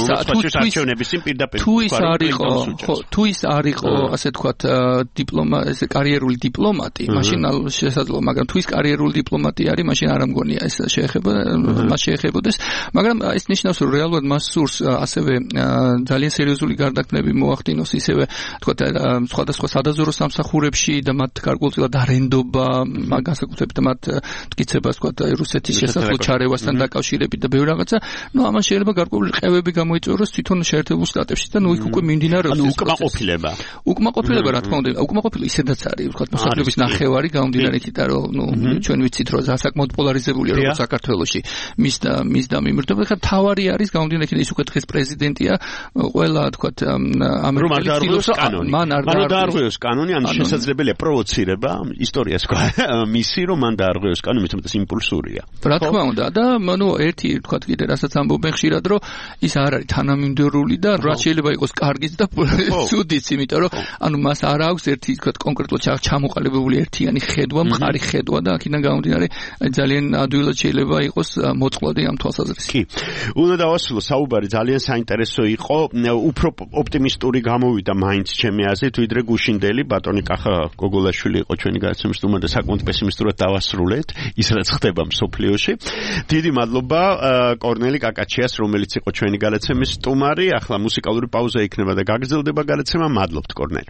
ის არ იყო, ასე თქვათ, კარიერული დიპლომატი, მაშინ შესაძლოა, მაგრამ თუ ის კარიერული დიპლომატი არის, მაშინ არ ამგონია ეს შეეხებოდეს, მაგრამ ეს ნიშნავს, რომ რეალურად მას სურს ასევე ძალიან სერიოზული გარდაქმნები მოახდინოს ისევე, თქვათ, სხვადასხვა სადაზვერო სამსახურებში და მათ გარკვეულწილად არენდობა, განსაკუთრებით მათ მტკიცებას, თქვათ, რუსეთის შესაძლო ჩარევასთან დაკავშირებით და ბევრი რაღაცა, ამან შეიძლება გარკვეული ყევები გამოიწვიოს თვითონ შეერთებულ შტატებში და იქ უკვე მიმდინარეობს ეს უკმაყოფილება. უკმაყოფილება, რა თქმა უნდა, უკმაყოფილება ისედაც არის, ვთქვათ, მოსახლეობის ნახევარი გამომდინარე იქიდან, რომ ჩვენ ვიცით, რომ საკმაოდ პოლარიზებულია როგორც საქართველოში მის და მიმართება. ხა თავარი არის გამომდინარე იქიდან ის უკვე დღეს პრეზიდენტია, ყველა, ვთქვათ, ამერიკელი ცდილობს მან არ დაარღვევოს კანონი, ან შესაძლებელია პროვოცირება ისტორიას თქვა მისი, რომ მან დაარღვევოს კანონი, მეტად იმპულსურია. რა თქმა უნდა და ერთი, ვთქვათ, კიდე რასაც ამბობენ ხშირად, რომ ის არ არის თანამიმდევრული და რაც შეიძლება იყოს კარგიც და ცუდიც, იმიტომ რომ ანუ მას არ აქვს ერთი, ვთქვათ, კონკრეტულად ჩამოყალიბებული ერთიანი ხედვა, მყარი ხედვა და აქედან გამომდინარე ძალიან ადვილად შეიძლება იყოს მოწყვლადი ამ თვალსაზრისით. კი. უნდა დავასრულო საუბარი ძალიან საინტერესო იყო, უფრო ოპტიმისტური გამოვიდა მაინც ჩემი აზრით, ვიდრე გუშინდელი ბატონი კახა გოგოლაშვილი იყო ჩვენი გადაცემის სტუმარი და საკმაოდ პესიმისტურად დავასრულეთ ის რაც ხდება მსოფლიოში. დიდი მადლობა კორნელი კაკაჩიას, რომელიც იყო ჩვენი გადაცემის სტუმარი. ახლა მუსიკალური პაუზა იქნება და გაგრძელდება გადაცემა. მადლობთ კორნელი.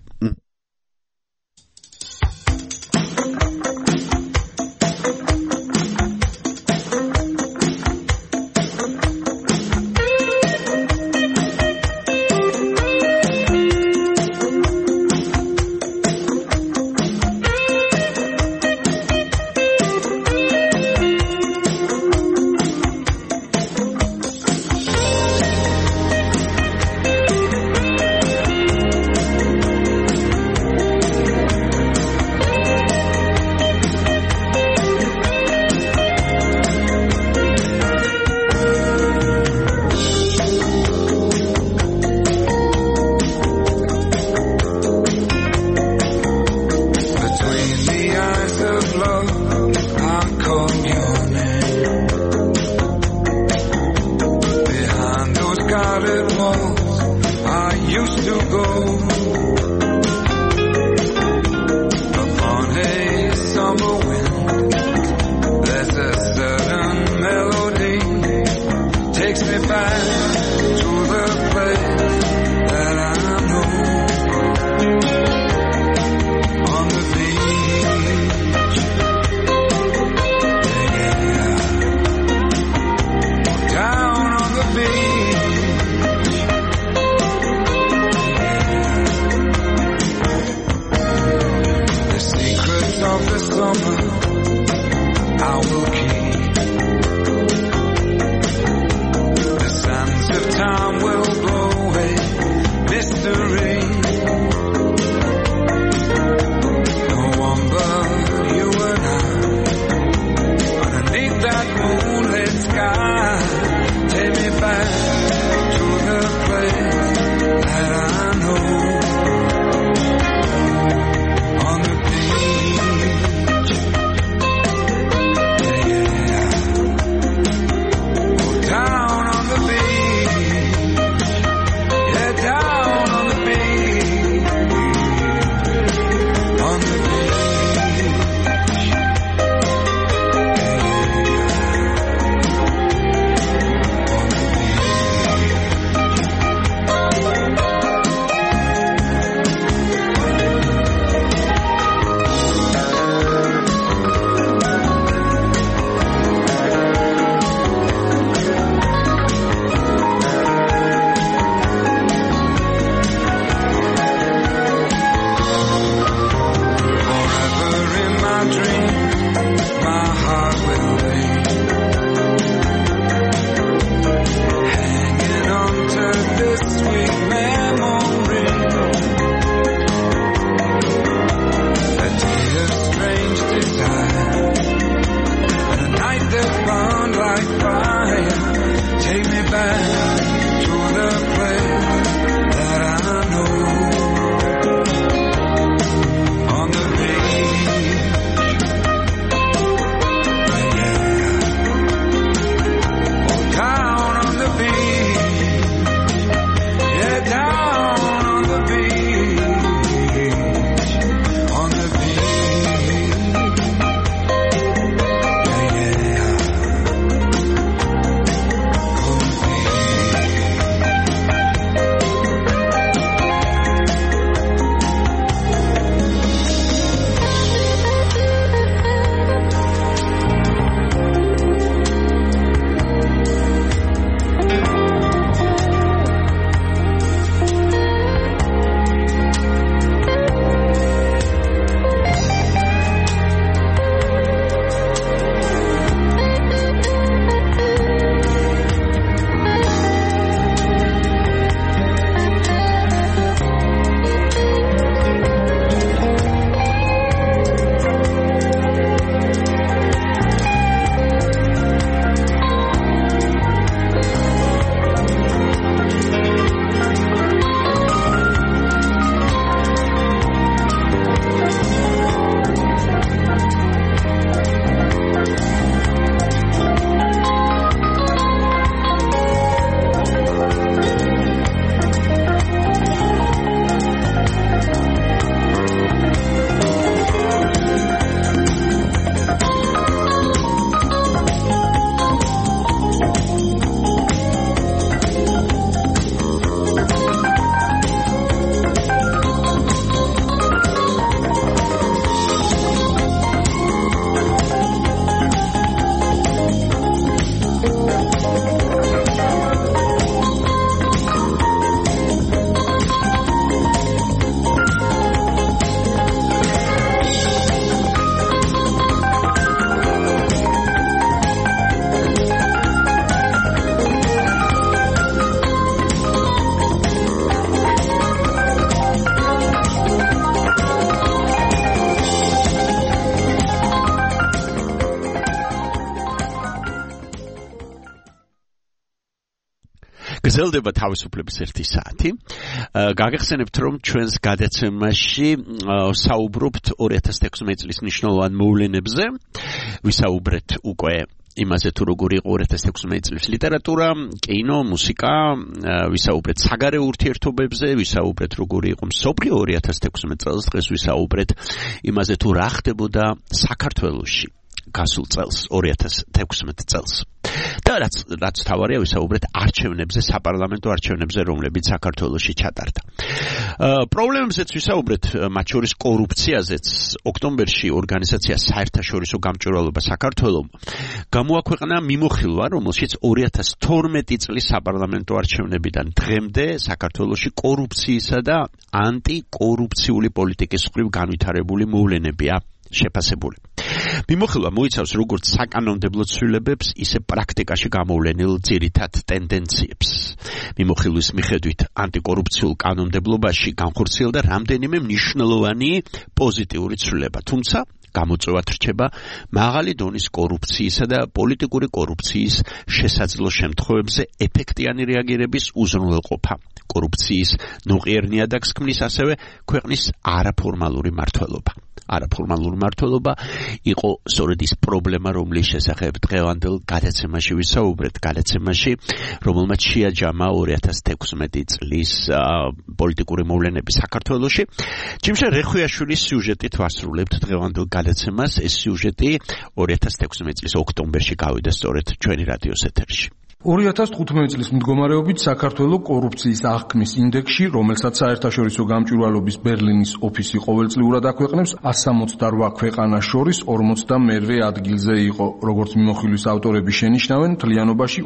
გრძელდება თავისუფლების 1 საათი. გაგახსენებთ, რომ ჩვენს გადაცემაში საუბრობთ 2016 წლის მნიშვნელოვან მოვლენებზე. ვისაუბრეთ უკვე იმაზე თუ როგორი იყო 2016 წლის ლიტერატურა, კინო, მუსიკა, ვისაუბრეთ საგარეო ურთიერთობებზე, ვისაუბრეთ როგორი იყო მსოფლიო 2016 წელს, დღეს ვისაუბრეთ იმაზე თუ რა ხდებოდა საქართველოში გასულ წელს 2016 წელს. და რაც თავარია ვისაუბრეთ არჩევნებზე, საპარლამენტო არჩევნებზე, რომლებიც საქართველოში ჩატარდა. პრობლემებზეც ვისაუბრეთ, მათ შორის კორუფციაზეც. ოქტომბერში ორგანიზაცია საერთაშორისო გამჭვირვალობა საქართველომ გამოაქვეყნა მიმოხილვა, რომელშიც 2012 წლის საპარლამენტო არჩევნებიდან დღემდე საქართველოში კორუფციისა და ანტიკორუფციული პოლიტიკის მხრივ განვითარებული მოვლენებია შეფასებული. მიმოხილვა მოიცავს როგორც საკანონმდებლო ცვლილებებს, ისე პრაქტიკაში გამოვლენილ ძირითად ტენდენციებს. მიმოხილვის მიხედვით ანტიკორუფციულ კანონმდებლობაში განხორციელდა რამდენიმე მნიშვნელოვანი პოზიტიური ცვლილება, თუმცა გამოწვევად რჩება მაღალი დონის კორუფციისა და პოლიტიკური კორუფციის შესაძლო შემთხვევებზე ეფექტიანი რეაგირების უზრუნველყოფა. კორუფციის ნოყიერ ნიადაგს ქმნის ასევე ქვეყნის არაფორმალური მმართველობა. არაფორმალური მმართველობა იყო სწორედ ის პრობლემა, რომლის შესახებ დღევანდელ გადაცემაში ვისაუბრეთ, გადაცემაში, რომელმაც შეაჯამა 2016 წლის პოლიტიკური მოვლენები საქართველოში. ჯიმშა რეხვიაშვილის სიუჟეტით ვასრულებთ დღევანდელ გადაცემას. ეს სიუჟეტი 2016 წლის ოქტომბერში გავიდა სწორედ ჩვენი რადიოს ეთერში. 2015 წლის მდგომარეობით საქართველოს კორუფციის აღქმის ინდექსში, რომელსაც საერთაშორისო გამჭვირვალობის ბერლინის ოფისი ყოველწლიურად აქვეყნებს, 168 ქვეყანას შორის 42-ე ადგილზე იყო. როგორც მიმოხილვის ავტორები შენიშნავენ, მთლიანობაში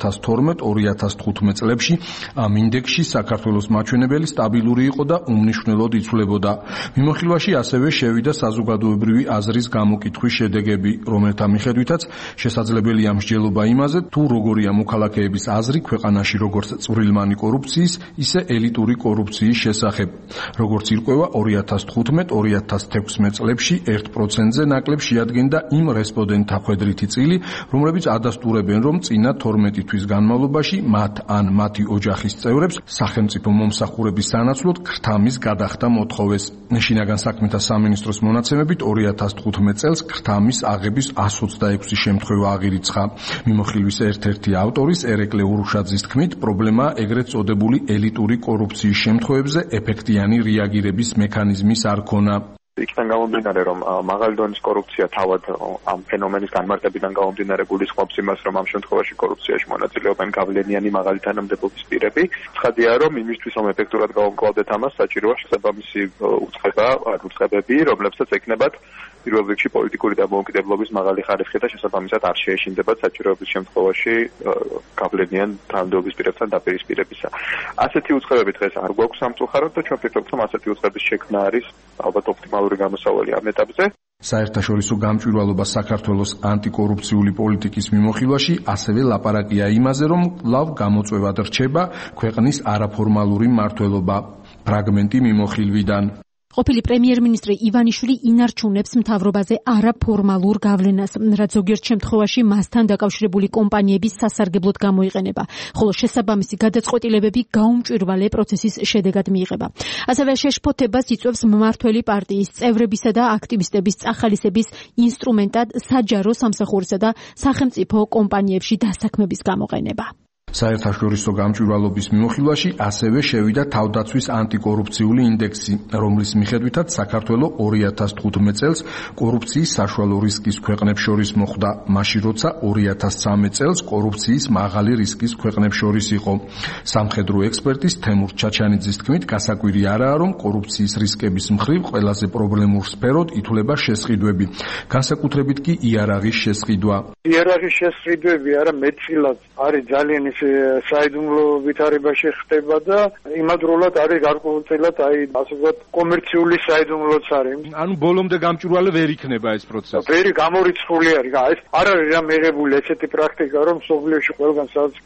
2012-2015 წლებში ამ ინდექსში საქართველოს მაჩვენებელი სტაბილური იყო და უმნიშვნელოდ იცვლებოდა. მიმოხილვაში ასევე შევიდა საზოგადოებრივი აზრის გამოკითხვის შედეგები, რომელთა მიხედვითაც შესაძლებელია მსჯელობა იმაზე, თუ როგორია მოქალაქეების აზრი ქვეყანაში როგორც წვრილმანი კორუფციის, ისე ელიტური კორუფციის შესახებ. როგორც ირკვევა, 2015-2016 წლებში 1%-ზე ნაკლებ შეადგენდა იმ რესპონდენტთა ხვედრითი წილი, რომლებიც ადასტურებენ, რომ წინა 12 თვის განმავლობაში მათ ან მათი ოჯახის წევრებს სახელმწიფო მომსახურების სანაცვლოდ ქრთამის გადახდა მოთხოვეს. შინაგან საქმეთა სამინისტროს მონაცემებით 2015 წელს ქრთამის აღების 126 შემთხვევა აღირიცხა. მიმოხილვის ერთ-ერთი ავტორის ერეკლე ურუშაძის თქმით, პრობლემაა ეგრეთ წოდებული ელიტური კორუფციის შემთხვევებზე ეფექტიანი რეაგირების მექანიზმის არ ქონა. იქიდან გამომდინარე, რომ მაღალი დონის კორუფცია თავად ამ ფენომენის განმარტებიდან გამომდინარე გულისხმობს იმას, რომ ამ შემთხვევაში კორუფციაში მონაწილეობენ გავლენიანი მაღალი თანამდებობის პირები. ცხადია, რომ იმისთვის, რომ ეფექტურად გავამკლავდეთ ამას, საჭიროა შესაბამისი უწყებები, რომლებსაც ეკნებათ პირველ რიგში პოლიტიკური დამოუკიდებლობის მაღალი ხარისხი და შესაბამისად არ შეეშინდებათ საჭიროების შემთხვევაში გავლენიან თანამდებობის პირებთან დაპირისპირებისა. ასეთი უწყებები დღეს არ გვაქვს სამწუხაროდ და ჩვენ ვფიქრობთ, რომ ასეთი უწყების შექმნა არის ალბათ ოპტიმალური გამოსავალი ამ ეტაპზე. საერთაშორისო გამჭვირვალობა საქართველოს ანტიკორუფციული პოლიტიკის მიმოხილვაში ასევე ლაპარაკია იმაზე, რომ კვლავ გამოწვევად რჩება ქვეყნის არაფორმალური მმართველობა. ფრაგმენტი მიმოხილვიდან. ყოფილი პრემიერ-მინისტრი ივანიშვილი ინარჩუნებს მთავრობაზე არაფორმალურ გავლენას, რაც ზოგიერთ შემთხვევაში მასთან დაკავშირებული კომპანიების სასარგებლოდ გამოიყენება, ხოლო შესაბამისი გადაწყვეტილებები გაუმჭვირვალე პროცესის შედეგად მიიღება. ასევე შეშფოთებას იწვევს მმართველი პარტიის წევრებისა და აქტივისტების წახალისების ინსტრუმენტად საჯარო სამსახურისა და სახელმწიფო კომპანიებში დასაქმების გამოყენება. საერთაშორისო გამჭვირვალობის მიმოხილვაში ასევე შევიდა თავდაცვის ანტიკორუფციული ინდექსი, რომლის მიხედვითაც საქართველოს 2015 წელს კორუფციის საშუალო რისკის ქვეყნებს შორის მოხვდა, მაშინ როცა 2013 წელს კორუფციის მაღალი რისკის ქვეყნებს შორის იყო. სამხედრო ექსპერტის თემურ ჩაჩანიძის თქმით, გასაკვირი არაა, რომ კორუფციის რისკების მხრივ ყველაზე პრობლემურ სფეროდ ითვლება შესყიდვები, განსაკუთრებით კი იარაღის შესყიდვა. იარაღის შესყიდვები არა მეტწილად არის ძალიან საიდუმლო ვითარებაში ხდება და იმადროულად არის გარკვეულწილად ასე ვთქვათ კომერციული საიდუმლოც არის. ანუ ბოლომდე გამჭვირვალე ვერ იქნება ეს პროცესი. ვერ გამორიცხული არის. ეს არ არის რა მიღებული ესეთი პრაქტიკა, რომ სოფლიოში ყველგან სადაც კი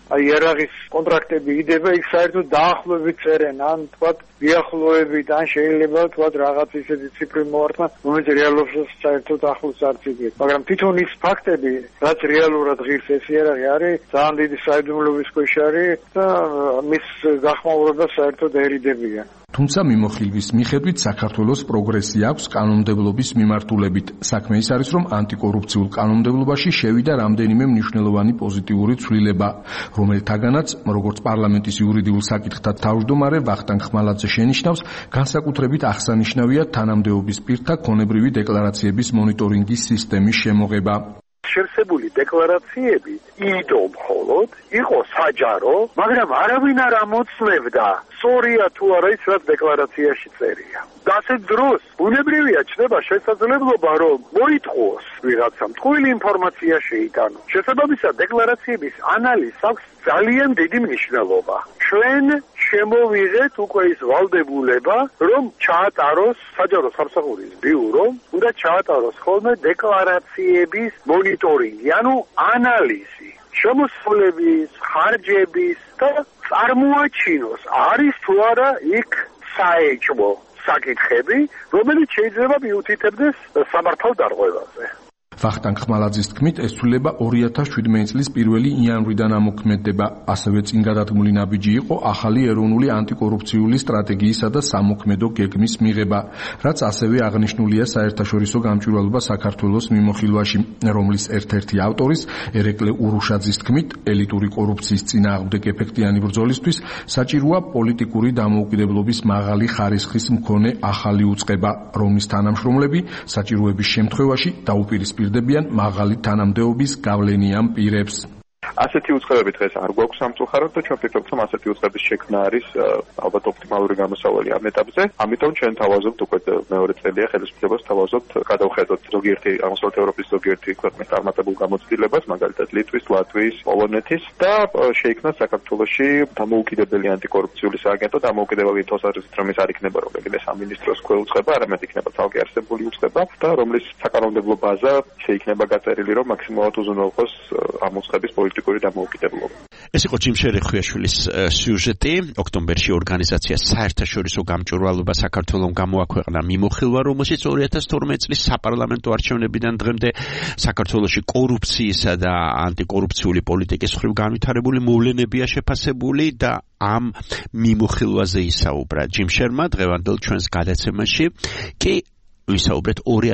აი იარაღის კონტრაქტები იდება, იქ საერთოდ დაახლოებით წერენ, ან თქვათ მიახლოებით, ან შეიძლება თქვათ რაღაც ისეთი ციფრი მოართმა, რომელიც რეალობას საერთოდ ახლოს არ ციგეთ. მაგრამ თვითონ ის ფაქტები, რაც რეალურად ღირს ეს იარაღი არის, ძალიან დიდი საიდუმლოების ქვეშ არის და მის გახმაურებას საერთოდ ერიდებიან. თუმცა მიმოხილვის მიხედვით საქართველოს პროგრესი აქვს კანონმდებლობის მიმართულებით. საქმე ის არის, რომ ანტიკორუფციულ კანონმდებლობაში შევიდა რამდენიმე მნიშვნელოვანი პოზიტიური ცვლილება, რომელთაგანაც, როგორც პარლამენტის იურიდიულ საკითხთა თავმჯდომარე ვახტანგ ხმალაძე შენიშნავს, განსაკუთრებით აღსანიშნავია თანამდებობის პირთა ქონებრივი დეკლარაციების მონიტორინგის სისტემის შემოღება. შევსებული დეკლარაციები იდო მხოლოდ იყო საჯარო, მაგრამ არავინ არ ამოწმებდა სწორია თუ არა ის, რაც დეკლარაციაში წერია. და ასეთ დროს ბუნებრივია ჩნდება შესაძლებლობა, რომ მოითხოვოს ვიღაცამ თქვილი ინფორმაცია შეიტანოს. შესაბამისად, დეკლარაციების ანალიზს აქვს ძალიან დიდი მნიშვნელობა. ჩვენ შემოვიღეთ უკვე ის ვალდებულება, რომ ჩაატაროს საჯარო სამსახურის ბიურომ, უნდა ჩაატაროს ხოლმე დეკლარაციების მონიტორინგი, ანუ ანალიზი, შემოსავლების, ხარჯების და წარმოაჩინოს, არის თუ არა იქ საეჭვო საკითხები, რომელიც შეიძლება მიუთითებდეს სამართალდარღვევაზე. ვახტანგ ხმალაძის თქმით, ეს ცვლილება 2017 წლის 1 იანვრიდან ამოქმედდება. ასევე წინ გადადგმული ნაბიჯი იყო ახალი ეროვნული ანტიკორუფციული სტრატეგიისა და სამოქმედო გეგმის მიღება, რაც ასევე აღნიშნულია საერთაშორისო გამჭვირვალობა საქართველოს მიმოხილვაში, რომლის ერთ-ერთი ავტორის ერეკლე ურუშაძის თქმით, ელიტური კორუფციის წინააღმდეგ ეფექტიანი ბრძოლისთვის საჭიროა პოლიტიკური დამოუკიდებლობის მაღალი ხარისხის მქონე ახალი უწყება, რომლის თანამშრომლები საჭიროების შემთხვევაში დაუპირისპირდებიან მაღალი თანამდებობის გავლენიან პირებს. ასეთი უწყებები დღეს არ გვაქვს სამწუხაროდ და ჩვენ ვფიქრობთ, რომ ასეთი უწყების შექმნა არის ალბათ ოპტიმალური გამოსავალი ამ ეტაპზე. ამიტომ ჩვენ თავაზობთ უკვე მეორე წელია ხელისუფლებას თავაზობთ გადავხედოთ ზოგიერთი აღმოსავლეთ ევროპის ზოგიერთი ქვეყნის წარმატებულ გამოცდილებას, მაგალითად ლიტვის, ლატვიის, პოლონეთის და შეიქმნას საქართველოში დამოუკიდებელი ანტიკორუფციული სააგენტო, დამოუკიდებელი თვალსაზრისით, რომ ეს არ იქნება რომელიმე სამინისტროს ქვეუწყება, არამედ იქნება ცალკე არსებული უწყება და რომლის საკანონმდებლო ბაზა შეიქმნება გაწერილი, რომ მაქსიმალურად უზრუნველყოს ამ უწყების პოლიტიკური დამოუკიდებლობა. ეს იყო ჯიმშერი ხვიაშვილის სიუჟეტი. ოქტომბერში ორგანიზაცია საერთაშორისო გამჭვირვალობა საქართველოს გამოაქვეყნა მიმოხილვა, რომელშიც 2012 წლის საპარლამენტო არჩევნებიდან დღემდე საქართველოში კორუფციისა და ანტიკორუფციული პოლიტიკის მხრივ განვითარებული მოვლენებია შეფასებული და ამ მიმოხილვაზე ისაუბრა ჯიმშერმა დღევანდელ ჩვენს გადაცემაში. კი ვისაუბრეთ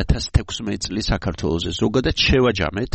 2016 წლის საქართველოზე. ზოგადად შევაჯამეთ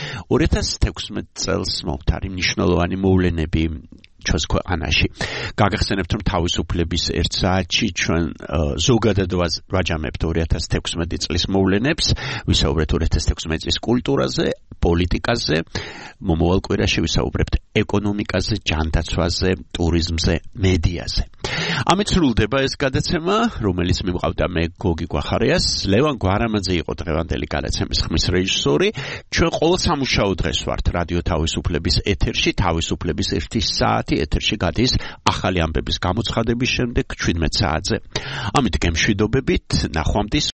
2016 წელს მომთარი მნიშვნელოვანი მოვლენები ჩვენს ქვეყანაში. გაგახსენებთ, რომ თავისუფლების ერთ საათში ჩვენ ზოგადად ვაჯამებთ 2016 წლის მოვლენებს, ვისაუბრეთ 2016 წლის კულტურაზე, პოლიტიკაზე, მომავალ კვირაში ვისაუბრებთ ეკონომიკაზე, ჯანდაცვაზე, ტურიზმზე, მედიაზე. ამით სრულდება ეს გადაცემა, რომელიც მიმყავდა მე გოგი გვახარიას. ლევან გვარამაძე იყო დღევანდელი გადაცემის ხმის რეჟისორი. ჩვენ ყოველ სამუშაო დღეს ვართ რადიო თავისუფლების ეთერში, თავისუფლების 1 საათი ეთერში გადის ახალი ამბების გამოცხადების შემდეგ 17 საათზე. ამით გემშვიდობებით, ნახვამდის